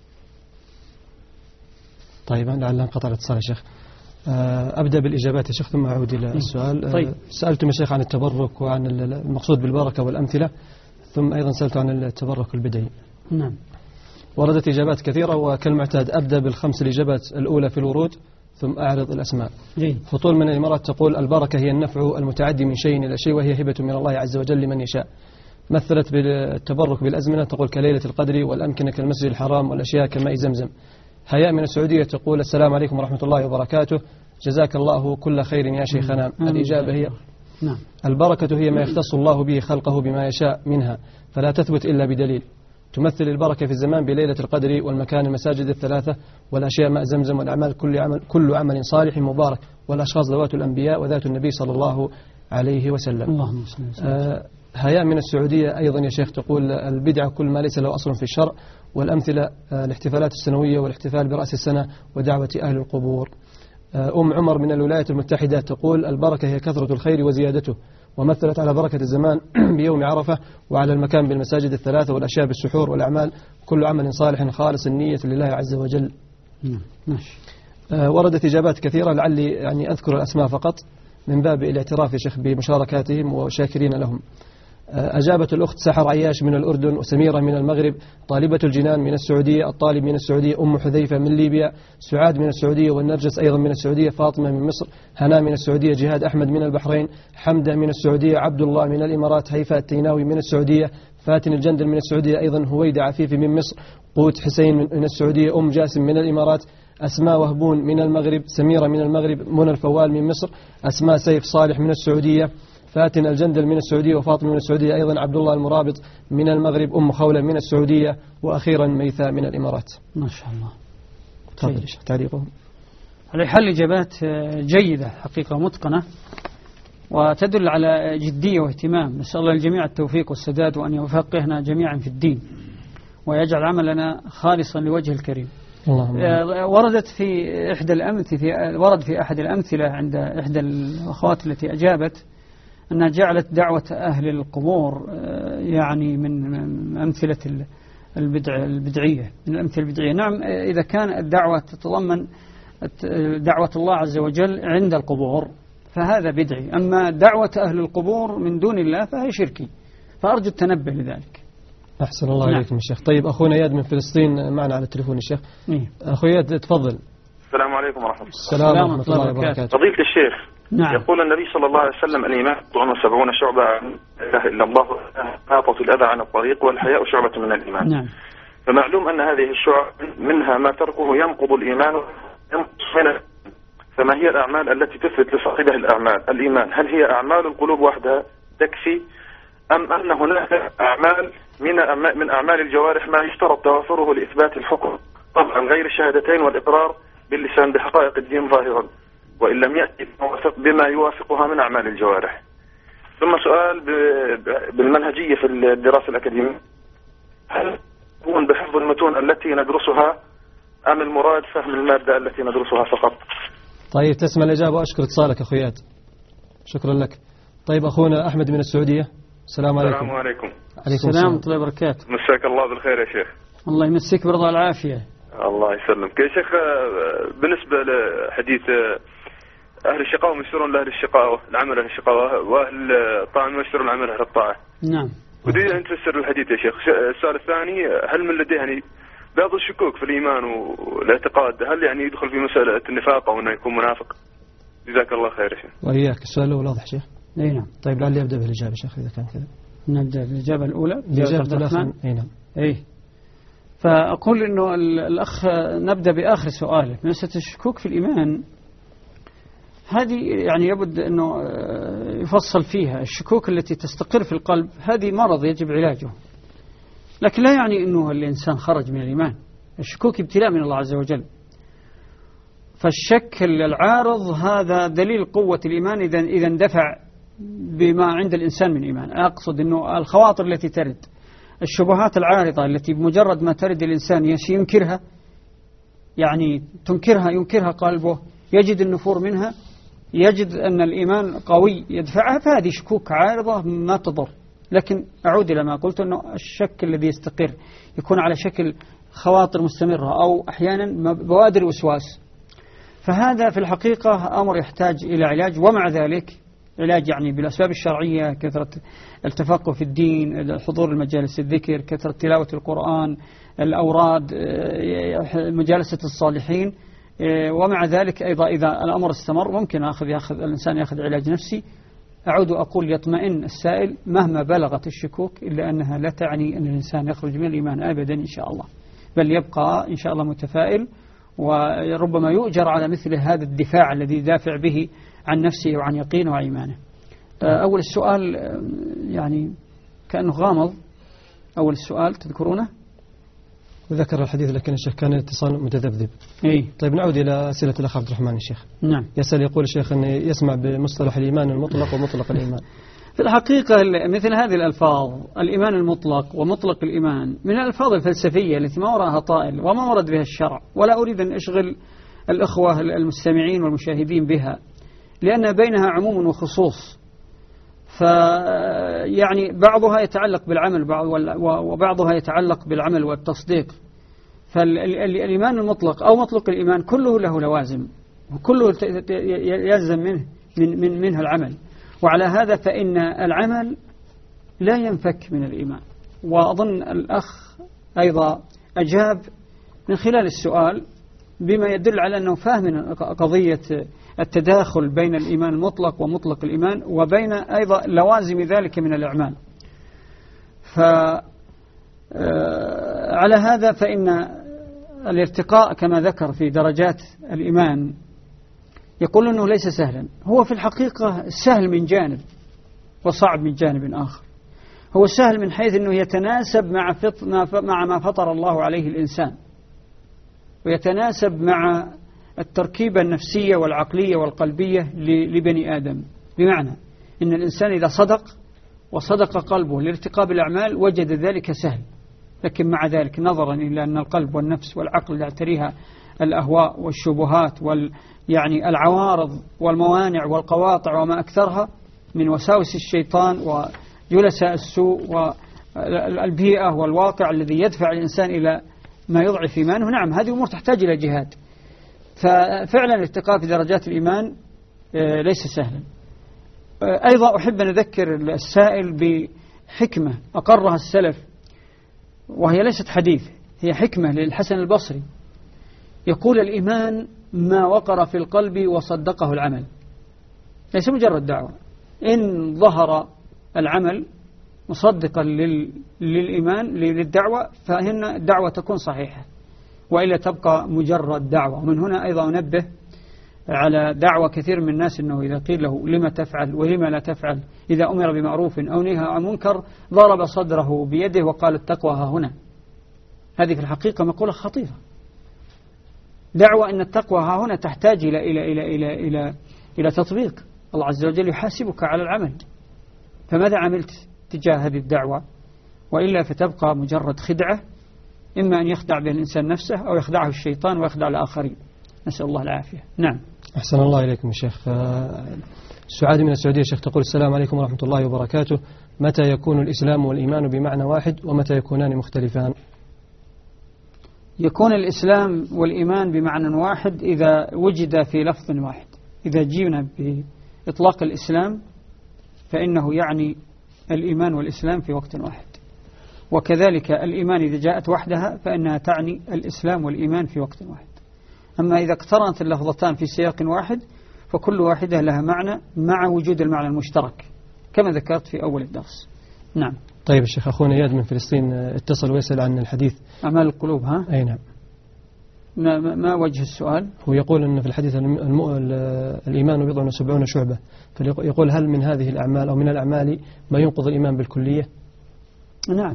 طيب لعل انقطع الاتصال يا شيخ. أبدأ بالإجابات يا شيخ ثم أعود إلى السؤال. طيب. سألتم يا شيخ عن التبرك وعن المقصود بالبركة والأمثلة، ثم أيضا سألت عن التبرك البدعي. نعم. وردت إجابات كثيرة، وكالمعتاد أبدأ بالخمس الإجابات الأولى في الورود ثم أعرض الأسماء. جيد. فطول من الإمارات تقول البركة هي النفع المتعدي من شيء إلى شيء، وهي هبة من الله عز وجل لمن يشاء. مثلت بالتبرك بالأزمنة، تقول كليلة القدر والأمكنة كالمسجد الحرام والأشياء كماء زمزم. هياء من السعودية تقول السلام عليكم ورحمة الله وبركاته، جزاك الله كل خير يا شيخنا. الإجابة هي نعم. البركة هي ما يختص الله به خلقه بما يشاء منها، فلا تثبت إلا بدليل. تمثل البركة في الزمان بليلة القدر والمكان المساجد الثلاثة والأشياء ماء زمزم والأعمال كل عمل, كل عمل صالح مبارك والأشخاص ذوات الأنبياء وذات النبي صلى الله عليه وسلم. اللهم صل وسلم. آه هياء من السعودية أيضا يا شيخ تقول البدعة كل ما ليس له أصل في الشرع، والأمثلة آه الاحتفالات السنوية والاحتفال برأس السنة ودعوة أهل القبور. أم عمر من الولايات المتحدة تقول: البركة هي كثرة الخير وزيادته، ومثلت على بركة الزمان بيوم عرفة، وعلى المكان بالمساجد الثلاثة، والأشياء بالسحور، والأعمال كل عمل صالح خالص النية لله عز وجل. ماشي. وردت إجابات كثيرة، لعلي يعني أذكر الأسماء فقط من باب الاعتراف يا شيخ بمشاركاتهم وشاكرين لهم. أجابت الأخت سحر عياش من الأردن، وسميرة من المغرب، طالبة الجنان من السعودية، الطالب من السعودية، أم حذيفة من ليبيا، سعاد من السعودية، والنرجس أيضا من السعودية، فاطمة من مصر، هناء من السعودية، جهاد أحمد من البحرين، حمدة من السعودية، عبد الله من الإمارات، هيفاء التيناوي من السعودية، فاتن الجندل من السعودية أيضا، هويدة عفيفي من مصر، قوت حسين من السعودية، أم جاسم من الإمارات، أسماء وهبون من المغرب، سميرة من المغرب، منى الفوال من مصر، أسماء سيف صالح من السعودية، فاتن الجندل من السعودية، وفاطمة من السعودية أيضا، عبد الله المرابط من المغرب، أم خولة من السعودية، وأخيرا ميثاء من الإمارات. ما شاء الله. تفضل شيخ تعليقهم. على حل إجابات جيدة حقيقة متقنة، وتدل على جدية واهتمام. نسأل الله الجميع التوفيق والسداد، وأن يفقهنا جميعا في الدين، ويجعل عملنا خالصا لوجه الكريم. وردت في إحدى الأمثلة ورد في أحد الأمثلة عند إحدى الأخوات التي أجابت أنها جعلت دعوة أهل القبور يعني من أمثلة البدع البدعية من الأمثلة البدعية. نعم، إذا كان الدعوة تتضمن دعوة الله عز وجل عند القبور فهذا بدعي، أما دعوة أهل القبور من دون الله فهي شركي، فأرجو التنبه لذلك. أحسن الله نعم. عليكم الشيخ. طيب أخونا ياد من فلسطين معنا على التليفون الشيخ. إيه؟ أخوي ياد تفضل. السلام عليكم ورحمة الله. السلام ورحمة الله وبركاته. فضيلة الشيخ، نعم. يقول النبي صلى الله عليه وسلم: الإيمان بضع وسبعون شعبة، لا إله إلا الله، إماطة الأذى عن الطريق، والحياء شعبة من الإيمان. نعم. فمعلوم أن هذه الشعب منها ما تركه ينقض الإيمان ينقص منه. فما هي الأعمال التي تثبت لصاحبها الأعمال الإيمان؟ هل هي أعمال القلوب وحدها تكفي، أم أن هناك أعمال من من أعمال الجوارح ما يشترط توافره لإثبات الحكم؟ طبعا غير الشهادتين والإقرار باللسان بحقائق الدين ظاهرا، وإن لم يأتي بما يوافقها من أعمال الجوارح. ثم سؤال بالمنهجية في الدراسة الأكاديمية: هل يكون بحفظ المتون التي ندرسها، أم المراد فهم المادة التي ندرسها فقط؟ طيب تسمع الإجابة وأشكر اتصالك أخويات، شكرا لك. طيب أخونا أحمد من السعودية. السلام عليكم. السلام عليكم. عليكم السلام ورحمة الله وبركاته. مساك الله بالخير يا شيخ. الله يمسك برضا العافية. الله يسلمك يا شيخ. بالنسبة لحديث أهل الشقاوة ميسرون لأهل الشقاوة العمل أهل الشقاوة، وأهل الطاعة ميسرون العمل أهل الطاعة. نعم. ودي أن تفسر الحديث يا شيخ. السؤال الثاني: هل من لديه يعني بعض الشكوك في الإيمان والاعتقاد، هل يعني يدخل في مسألة النفاق أو أنه يكون منافق؟ جزاك الله خير يا شيخ. وإياك. السؤال الأول واضح شيخ؟ أي نعم. طيب لعلي أبدأ بالإجابة شيخ إذا كان كذا. نبدأ بالإجابة الأولى. الإجابة الأخيرة. أي نعم. أي. فأقول إنه الأخ نبدأ بآخر سؤاله، مسألة الشكوك في الإيمان هذه يعني يبد أنه يفصل فيها. الشكوك التي تستقر في القلب هذه مرض يجب علاجه، لكن لا يعني أنه الإنسان خرج من الإيمان. الشكوك ابتلاء من الله عز وجل، فالشك العارض هذا دليل قوة الإيمان إذا إذا اندفع بما عند الإنسان من إيمان. أقصد أنه الخواطر التي ترد، الشبهات العارضة التي بمجرد ما ترد الإنسان ينكرها، يعني تنكرها ينكرها قلبه، يجد النفور منها، يجد أن الإيمان قوي يدفعها، فهذه شكوك عارضة ما تضر. لكن أعود إلى ما قلت، أنه الشك الذي يستقر يكون على شكل خواطر مستمرة أو أحيانا بوادر وسواس، فهذا في الحقيقة أمر يحتاج إلى علاج. ومع ذلك علاج يعني بالأسباب الشرعية، كثرة التفقه في الدين، حضور المجالس الذكر، كثرة تلاوة القرآن، الأوراد، مجالسة الصالحين. ومع ذلك أيضا إذا الأمر استمر ممكن أخذ يأخذ الإنسان يأخذ علاج نفسي. أعود أقول يطمئن السائل مهما بلغت الشكوك، إلا أنها لا تعني أن الإنسان يخرج من الإيمان أبدا إن شاء الله، بل يبقى إن شاء الله متفائل، وربما يؤجر على مثل هذا الدفاع الذي يدافع به عن نفسه وعن يقينه وإيمانه. أول السؤال يعني كأنه غامض. أول السؤال تذكرونه؟ وذكر الحديث، لكن الشيخ كان اتصال متذبذب. إيه؟ طيب نعود إلى أسئلة الأخ عبد الرحمن الشيخ. نعم. يسأل يقول الشيخ أن يسمع بمصطلح الإيمان المطلق ومطلق الإيمان. في الحقيقة مثل هذه الألفاظ، الإيمان المطلق ومطلق الإيمان، من الألفاظ الفلسفية التي ما وراءها طائل وما ورد بها الشرع، ولا أريد أن أشغل الأخوة المستمعين والمشاهدين بها، لأن بينها عموم وخصوص. فيعني بعضها يتعلق بالعمل وبعضها يتعلق بالعمل والتصديق. فالإيمان المطلق أو مطلق الإيمان كله له لوازم، وكله يلزم منه من من منها العمل. وعلى هذا فإن العمل لا ينفك من الإيمان. وأظن الأخ أيضا أجاب من خلال السؤال بما يدل على أنه فاهم قضية التداخل بين الإيمان المطلق ومطلق الإيمان، وبين أيضا لوازم ذلك من الأعمال. فعلى هذا فإن الارتقاء كما ذكر في درجات الإيمان يقول أنه ليس سهلا. هو في الحقيقة سهل من جانب وصعب من جانب آخر. هو سهل من حيث أنه يتناسب مع مع ما فطر الله عليه الإنسان، ويتناسب مع التركيبة النفسية والعقلية والقلبية لبني آدم. بمعنى أن الإنسان إذا صدق وصدق قلبه لارتقاب الأعمال وجد ذلك سهل، لكن مع ذلك نظرا إلى أن القلب والنفس والعقل يعتريها الأهواء والشبهات وال يعني العوارض والموانع والقواطع وما أكثرها من وساوس الشيطان وجلساء السوء والبيئة والواقع الذي يدفع الإنسان إلى ما يضعف إيمانه. نعم، هذه أمور تحتاج إلى جهاد. ففعلا الارتقاء في درجات الإيمان ليس سهلا. أيضا أحب أن أذكر السائل بحكمة أقرها السلف، وهي ليست حديث، هي حكمة للحسن البصري. يقول: الإيمان ما وقر في القلب وصدقه العمل، ليس مجرد دعوة. إن ظهر العمل مصدقا للإيمان للدعوة فإن الدعوة تكون صحيحة، وإلا تبقى مجرد دعوة. ومن هنا أيضا أنبه على دعوة كثير من الناس أنه إذا قيل له لما تفعل ولما لا تفعل، إذا أمر بمعروف أو نهى عن منكر ضرب صدره بيده وقال التقوى ها هنا. هذه في الحقيقة مقولة خطيرة. دعوة أن التقوى ها هنا تحتاج إلى إلى إلى إلى إلى إلى تطبيق. الله عز وجل يحاسبك على العمل، فماذا عملت تجاه هذه الدعوة؟ وإلا فتبقى مجرد خدعة، إما أن يخدع به الإنسان نفسه أو يخدعه الشيطان ويخدع الآخرين. نسأل الله العافية. نعم. أحسن الله إليكم يا شيخ. سعاد من السعودية شيخ تقول: السلام عليكم ورحمة الله وبركاته، متى يكون الإسلام والإيمان بمعنى واحد ومتى يكونان مختلفان؟ يكون الإسلام والإيمان بمعنى واحد إذا وجد في لفظ واحد. إذا جينا بإطلاق الإسلام فإنه يعني الإيمان والإسلام في وقت واحد، وكذلك الإيمان إذا جاءت وحدها فإنها تعني الإسلام والإيمان في وقت واحد. أما إذا اقترنت اللفظتان في سياق واحد فكل واحدة لها معنى مع وجود المعنى المشترك كما ذكرت في أول الدرس. نعم. طيب الشيخ، أخونا إياد من فلسطين اتصل ويسأل عن الحديث أعمال القلوب. ها؟ أي نعم. ما, ما وجه السؤال؟ هو يقول أن في الحديث المو... الإيمان بضع وسبعون شعبة، فيقول: هل من هذه الأعمال أو من الأعمال ما ينقض الإيمان بالكلية؟ نعم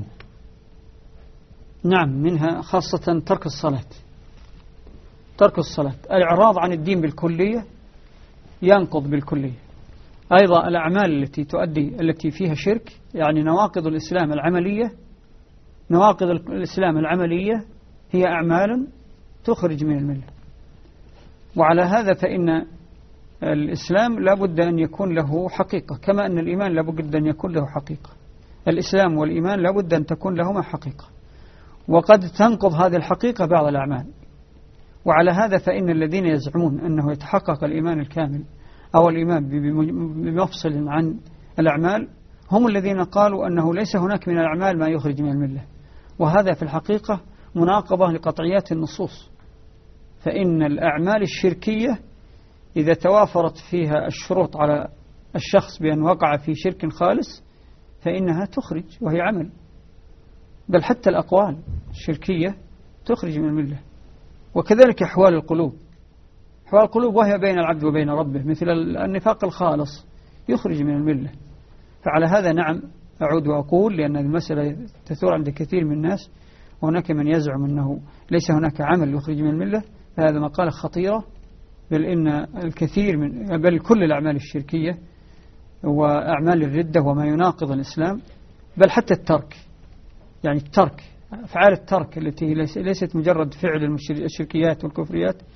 نعم، منها خاصة ترك الصلاة. ترك الصلاة، الإعراض عن الدين بالكلية ينقض بالكلية. أيضا الأعمال التي تؤدي التي فيها شرك، يعني نواقض الإسلام العملية، نواقض الإسلام العملية هي أعمال تخرج من الملة. وعلى هذا فإن الإسلام لابد أن يكون له حقيقة، كما أن الإيمان لابد أن يكون له حقيقة. الإسلام والإيمان لابد أن تكون لهما حقيقة، وقد تنقض هذه الحقيقة بعض الأعمال. وعلى هذا فإن الذين يزعمون أنه يتحقق الإيمان الكامل أو الإيمان بمفصل عن الأعمال هم الذين قالوا أنه ليس هناك من الأعمال ما يخرج من الملة، وهذا في الحقيقة مناقضة لقطعيات النصوص. فإن الأعمال الشركية إذا توافرت فيها الشروط على الشخص بأن وقع في شرك خالص فإنها تخرج، وهي عمل. بل حتى الأقوال الشركية تخرج من الملة. وكذلك أحوال القلوب، أحوال القلوب وهي بين العبد وبين ربه، مثل النفاق الخالص يخرج من الملة. فعلى هذا نعم أعود وأقول، لأن المسألة تثور عند كثير من الناس، وهناك من يزعم أنه ليس هناك عمل يخرج من الملة، فهذا مقالة خطيرة. بل إن الكثير من بل كل الأعمال الشركية وأعمال الردة وما يناقض الإسلام، بل حتى الترك، يعني الترك، أفعال الترك التي ليست مجرد فعل الشركيات والكفريات،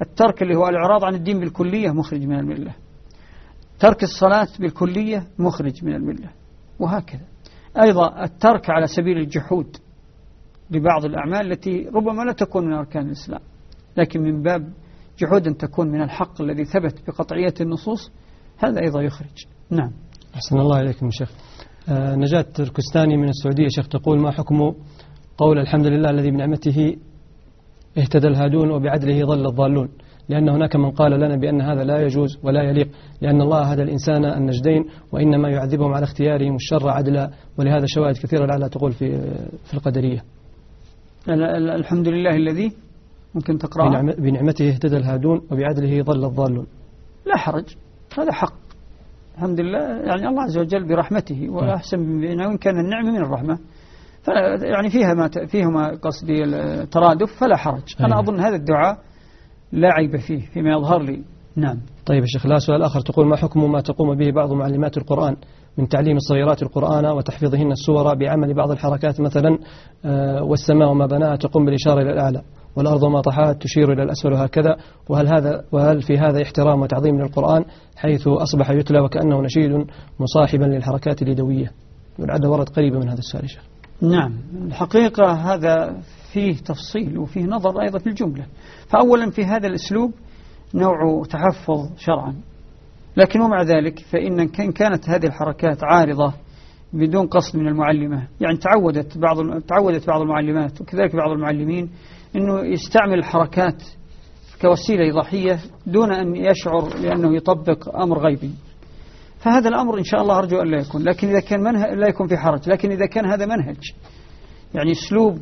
الترك اللي هو الإعراض عن الدين بالكلية مخرج من الملة، ترك الصلاة بالكلية مخرج من الملة، وهكذا. أيضا الترك على سبيل الجحود لبعض الأعمال التي ربما لا تكون من أركان الإسلام، لكن من باب جحود أن تكون من الحق الذي ثبت بقطعية النصوص، هذا أيضا يخرج. نعم. أحسن الله إليكم شيخ. آه نجاة تركستاني من السعودية شيخ تقول: ما حكم قول الحمد لله الذي بنعمته اهتدى الهادون وبعدله ضل الضالون؟ لأن هناك من قال لنا بأن هذا لا يجوز ولا يليق، لأن الله هدى الإنسان النجدين وإنما يعذبهم على اختيارهم الشر عدلا، ولهذا شواهد كثيرة لعلها تقول في في القدرية. الحمد لله الذي ممكن تقرأ: بنعمته اهتدى الهادون وبعدله ضل الضالون. لا حرج، هذا حق. الحمد لله، يعني الله عز وجل برحمته، وأحسن وإن كان النعمة من الرحمة، يعني فيها ما فيهما قصدي الترادف، فلا حرج. أنا أظن هذا الدعاء لا عيب فيه فيما يظهر لي. نعم. طيب الشيخ، لا سؤال آخر تقول: ما حكم ما تقوم به بعض معلمات القرآن من تعليم الصغيرات القرآن وتحفيظهن السور بعمل بعض الحركات، مثلا والسماء وما بناها تقوم بالإشارة إلى الأعلى، والأرض وما طحاها تشير إلى الأسفل، وهكذا؟ وهل هذا وهل في هذا احترام وتعظيم للقرآن حيث أصبح يتلى وكأنه نشيد مصاحبا للحركات اليدوية؟ والعادة ورد قريبة من هذا السؤال شيخ. نعم، الحقيقة هذا فيه تفصيل وفيه نظر أيضا في الجملة. فأولا في هذا الأسلوب نوع تحفظ شرعا، لكن ومع ذلك فإن كان كانت هذه الحركات عارضة بدون قصد من المعلمة، يعني تعودت بعض تعودت بعض المعلمات وكذلك بعض المعلمين أنه يستعمل الحركات كوسيلة إيضاحية دون أن يشعر لأنه يطبق أمر غيبي، فهذا الأمر إن شاء الله أرجو أن لا يكون. لكن إذا كان منهج لا يكون في حرج، لكن إذا كان هذا منهج يعني أسلوب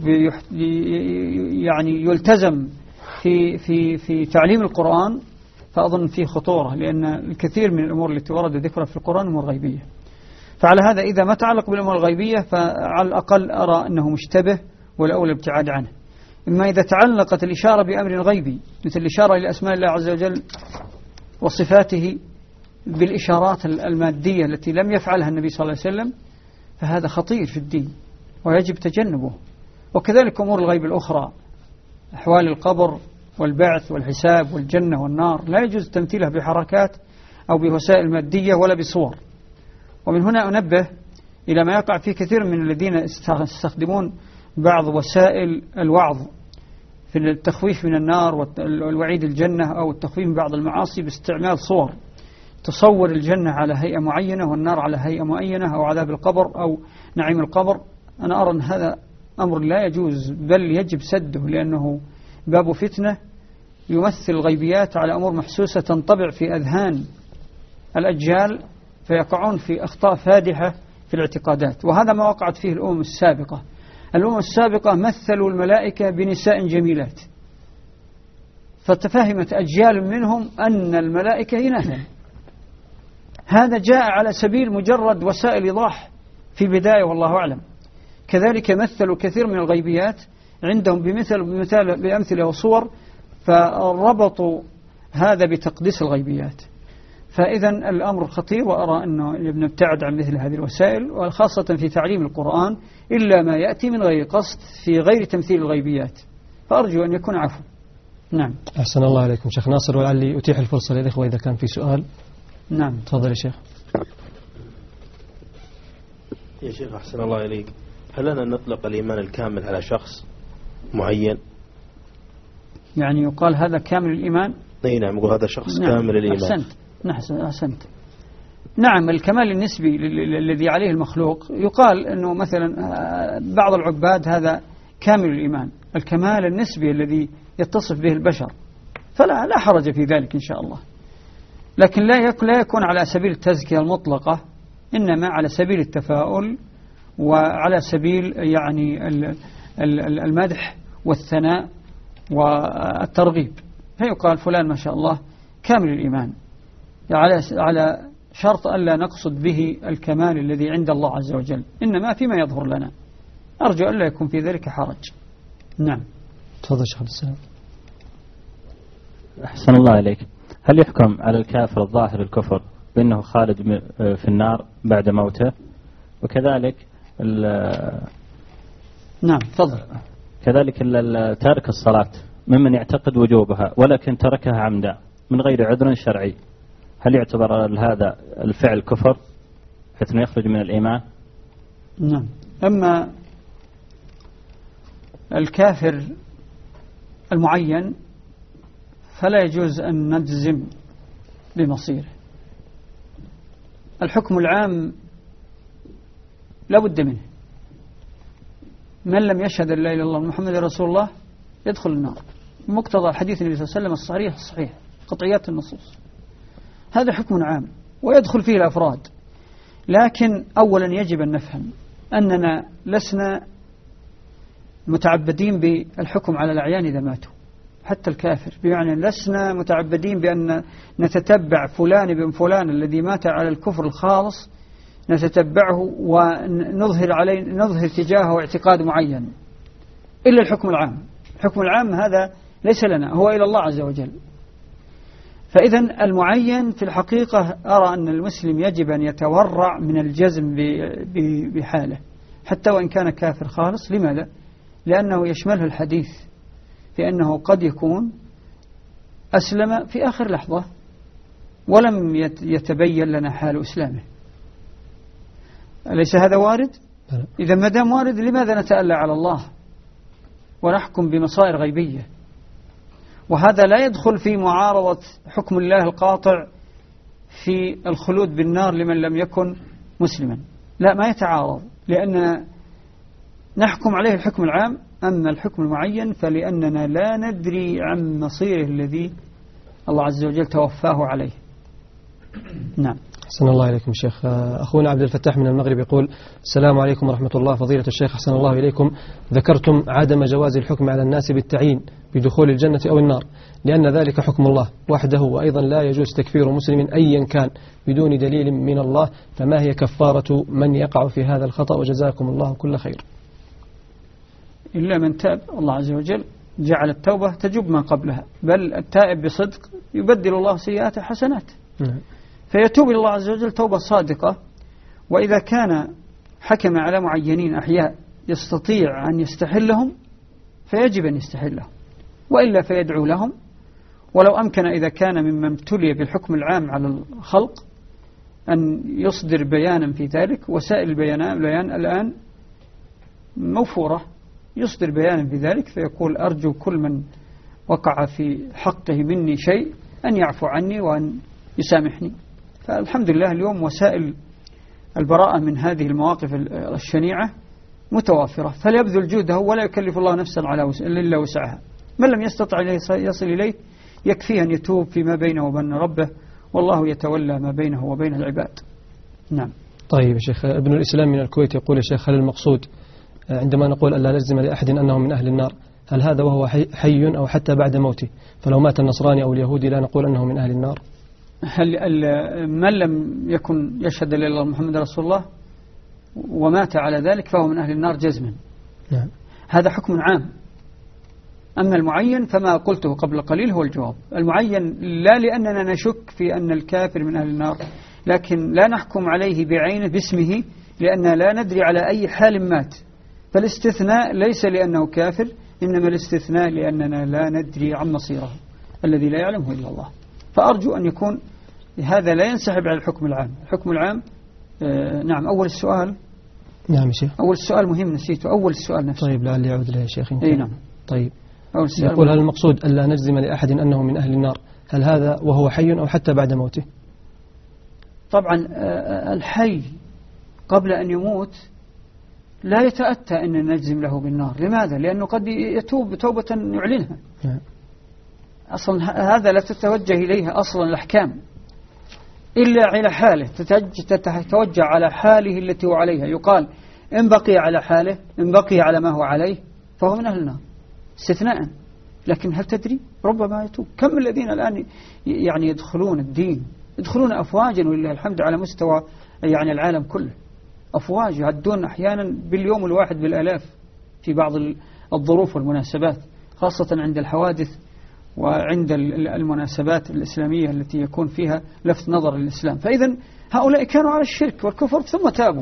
يعني يلتزم في في في تعليم القرآن، فأظن فيه خطورة، لأن الكثير من الأمور التي ورد ذكرها في القرآن أمور غيبية. فعلى هذا إذا ما تعلق بالأمور الغيبية فعلى الأقل أرى أنه مشتبه والأولى الابتعاد عنه. إما إذا تعلقت الإشارة بأمر غيبي مثل الإشارة إلى أسماء الله عز وجل وصفاته بالإشارات المادية التي لم يفعلها النبي صلى الله عليه وسلم، فهذا خطير في الدين ويجب تجنبه. وكذلك أمور الغيب الأخرى، أحوال القبر والبعث والحساب والجنة والنار، لا يجوز تمثيلها بحركات أو بوسائل مادية ولا بصور. ومن هنا أنبه إلى ما يقع فيه كثير من الذين يستخدمون بعض وسائل الوعظ في التخويف من النار والوعيد الجنة أو التخويف من بعض المعاصي باستعمال صور تصور الجنة على هيئة معينة والنار على هيئة معينة، أو عذاب القبر أو نعيم القبر. أنا أرى أن هذا أمر لا يجوز، بل يجب سده، لأنه باب فتنة يمثل الغيبيات على أمور محسوسة تنطبع في أذهان الأجيال، فيقعون في أخطاء فادحة في الاعتقادات. وهذا ما وقعت فيه الأمم السابقة. الأمم السابقة مثلوا الملائكة بنساء جميلات، فتفهمت أجيال منهم أن الملائكة إناثا. هذا جاء على سبيل مجرد وسائل إيضاح في البداية والله أعلم. كذلك مثلوا كثير من الغيبيات عندهم بمثل بمثال بأمثلة وصور، فربطوا هذا بتقديس الغيبيات. فإذا الأمر خطير، وأرى أنه نبتعد عن مثل هذه الوسائل، وخاصة في تعليم القرآن، إلا ما يأتي من غير قصد في غير تمثيل الغيبيات، فأرجو أن يكون عفو. نعم. أحسن الله عليكم شيخ ناصر، ولعلي أتيح الفرصة للإخوة إذا كان في سؤال. نعم تفضل يا شيخ. يا شيخ أحسن الله إليك، هل لنا نطلق الإيمان الكامل على شخص معين؟ يعني يقال هذا كامل الإيمان؟ أي نعم، يقول هذا شخص نعم. كامل الإيمان. أحسنت. أحسنت. نعم، الكمال النسبي الذي عليه المخلوق يقال أنه مثلا بعض العباد هذا كامل الإيمان، الكمال النسبي الذي يتصف به البشر، فلا لا حرج في ذلك إن شاء الله. لكن لا يكون على سبيل التزكية المطلقة، إنما على سبيل التفاؤل وعلى سبيل يعني المدح والثناء والترغيب، فيقال فلان ما شاء الله كامل الإيمان، على على شرط ألا نقصد به الكمال الذي عند الله عز وجل، إنما فيما يظهر لنا. أرجو ألا يكون في ذلك حرج. نعم. تفضل شيخ السلام. أحسن الله إليك، هل يحكم على الكافر الظاهر الكفر بأنه خالد في النار بعد موته؟ وكذلك نعم تفضل. كذلك تارك الصلاة ممن يعتقد وجوبها ولكن تركها عمدا من غير عذر شرعي، هل يعتبر هذا الفعل كفر حيث أنه يخرج من الإيمان؟ نعم. أما الكافر المعين فلا يجوز أن نجزم بمصيره. الحكم العام لا بد منه، من لم يشهد أن لا إله إلا الله محمد رسول الله يدخل النار، مقتضى حديث النبي صلى الله عليه وسلم الصحيح الصحيح قطعيات النصوص. هذا حكم عام ويدخل فيه الأفراد، لكن أولا يجب أن نفهم أننا لسنا متعبدين بالحكم على الأعيان إذا ماتوا، حتى الكافر، بمعنى لسنا متعبدين بأن نتتبع فلان بن فلان الذي مات على الكفر الخالص نتتبعه ونظهر عليه نظهر تجاهه اعتقاد معين، إلا الحكم العام. الحكم العام هذا ليس لنا، هو إلى الله عز وجل. فإذا المعين في الحقيقة أرى أن المسلم يجب أن يتورع من الجزم بحاله حتى وإن كان كافر خالص. لماذا؟ لأنه يشمله الحديث في أنه قد يكون أسلم في آخر لحظة ولم يتبين لنا حال إسلامه. أليس هذا وارد؟ إذا ما دام وارد لماذا نتألى على الله ونحكم بمصائر غيبية؟ وهذا لا يدخل في معارضة حكم الله القاطع في الخلود بالنار لمن لم يكن مسلما، لا، ما يتعارض، لأننا نحكم عليه الحكم العام. أما الحكم المعين فلأننا لا ندري عن مصيره الذي الله عز وجل توفاه عليه. نعم. أحسن الله إليكم شيخ. أخونا عبد الفتاح من المغرب يقول: السلام عليكم ورحمة الله. فضيلة الشيخ أحسن الله إليكم، ذكرتم عدم جواز الحكم على الناس بالتعيين بدخول الجنة أو النار لأن ذلك حكم الله وحده، وأيضا لا يجوز تكفير مسلم أيا كان بدون دليل من الله، فما هي كفارة من يقع في هذا الخطأ؟ وجزاكم الله كل خير. إلا من تاب، الله عز وجل جعل التوبة تجب ما قبلها، بل التائب بصدق يبدل الله سيئاته حسنات. نعم. فيتوب إلى الله عز وجل توبة صادقة. وإذا كان حكم على معينين أحياء يستطيع أن يستحلهم فيجب أن يستحلهم، وإلا فيدعو لهم، ولو أمكن إذا كان ممن ابتلي بالحكم العام على الخلق أن يصدر بيانا في ذلك، وسائل البيان الآن موفورة، يصدر بيانا في ذلك فيقول: أرجو كل من وقع في حقه مني شيء أن يعفو عني وأن يسامحني. فالحمد لله اليوم وسائل البراءة من هذه المواقف الشنيعة متوافرة، فليبذل جهده ولا يكلف الله نفسا على إلا وسعها. من لم يستطع يصل إليه يكفيه أن يتوب فيما بينه وبين ربه، والله يتولى ما بينه وبين العباد. نعم. طيب يا شيخ، ابن الإسلام من الكويت يقول: يا شيخ، هل المقصود عندما نقول ألا نجزم لأحد أنه من أهل النار هل هذا وهو حي أو حتى بعد موته؟ فلو مات النصراني أو اليهودي لا نقول أنه من أهل النار؟ هل من لم يكن يشهد أن لا إله إلا الله محمد رسول الله ومات على ذلك فهو من أهل النار جزما. نعم. هذا حكم عام. أما المعين فما قلته قبل قليل هو الجواب. المعين لا لأننا نشك في أن الكافر من أهل النار، لكن لا نحكم عليه بعينه باسمه لأننا لا ندري على أي حال مات. فالاستثناء ليس لأنه كافر، إنما الاستثناء لأننا لا ندري عن مصيره الذي لا يعلمه إلا الله. فأرجو أن يكون هذا لا ينسحب على الحكم العام. الحكم العام آه نعم. أول السؤال. نعم شيخ. أول السؤال مهم نسيته، أول السؤال نفسه. طيب لعل يعود له يا شيخ. أي نعم. طيب. أول السؤال يقول: هل المقصود ألا نجزم لأحد أنه من أهل النار هل هذا وهو حي أو حتى بعد موته؟ طبعا آه الحي قبل أن يموت لا يتأتى أن نجزم له بالنار. لماذا؟ لأنه قد يتوب توبة يعلنها. نعم. أصلا هذا لا تتوجه إليها أصلا الأحكام إلا على حاله، تتوجه على حاله التي هو عليها. يقال: إن بقي على حاله، إن بقي على ما هو عليه فهو من أهل النار استثناء. لكن هل تدري؟ ربما يتوب. كم الذين الآن يعني يدخلون الدين، يدخلون أفواجا ولله الحمد على مستوى يعني العالم كله، أفواج يعدون أحيانا باليوم الواحد بالآلاف في بعض الظروف والمناسبات، خاصة عند الحوادث وعند المناسبات الإسلامية التي يكون فيها لفت نظر الإسلام. فإذا هؤلاء كانوا على الشرك والكفر ثم تابوا.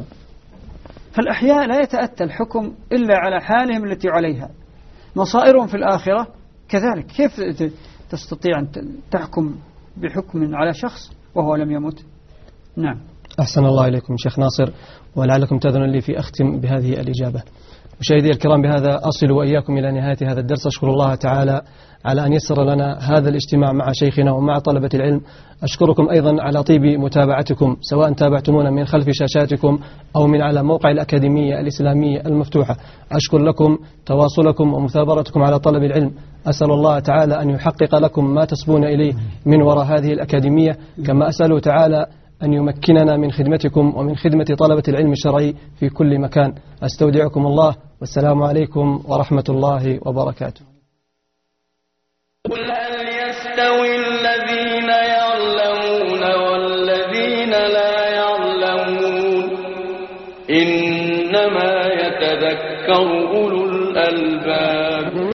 فالأحياء لا يتأتى الحكم إلا على حالهم التي عليها. مصائرهم في الآخرة كذلك كيف تستطيع أن تحكم بحكم على شخص وهو لم يمت؟ نعم. أحسن الله إليكم شيخ ناصر، ولعلكم تأذن لي في أختم بهذه الإجابة. مشاهدي الكرام، بهذا أصل وإياكم إلى نهاية هذا الدرس. أشكر الله تعالى على أن يسر لنا هذا الاجتماع مع شيخنا ومع طلبة العلم. أشكركم أيضا على طيب متابعتكم، سواء تابعتمونا من خلف شاشاتكم أو من على موقع الأكاديمية الإسلامية المفتوحة. أشكر لكم تواصلكم ومثابرتكم على طلب العلم. أسأل الله تعالى أن يحقق لكم ما تصبون إليه من وراء هذه الأكاديمية، كما أسأله تعالى أن يمكننا من خدمتكم ومن خدمة طلبة العلم الشرعي في كل مكان. أستودعكم الله، والسلام عليكم ورحمة الله وبركاته. قل هل يستوي الذين يعلمون والذين لا يعلمون إنما يتذكر أولو الألباب.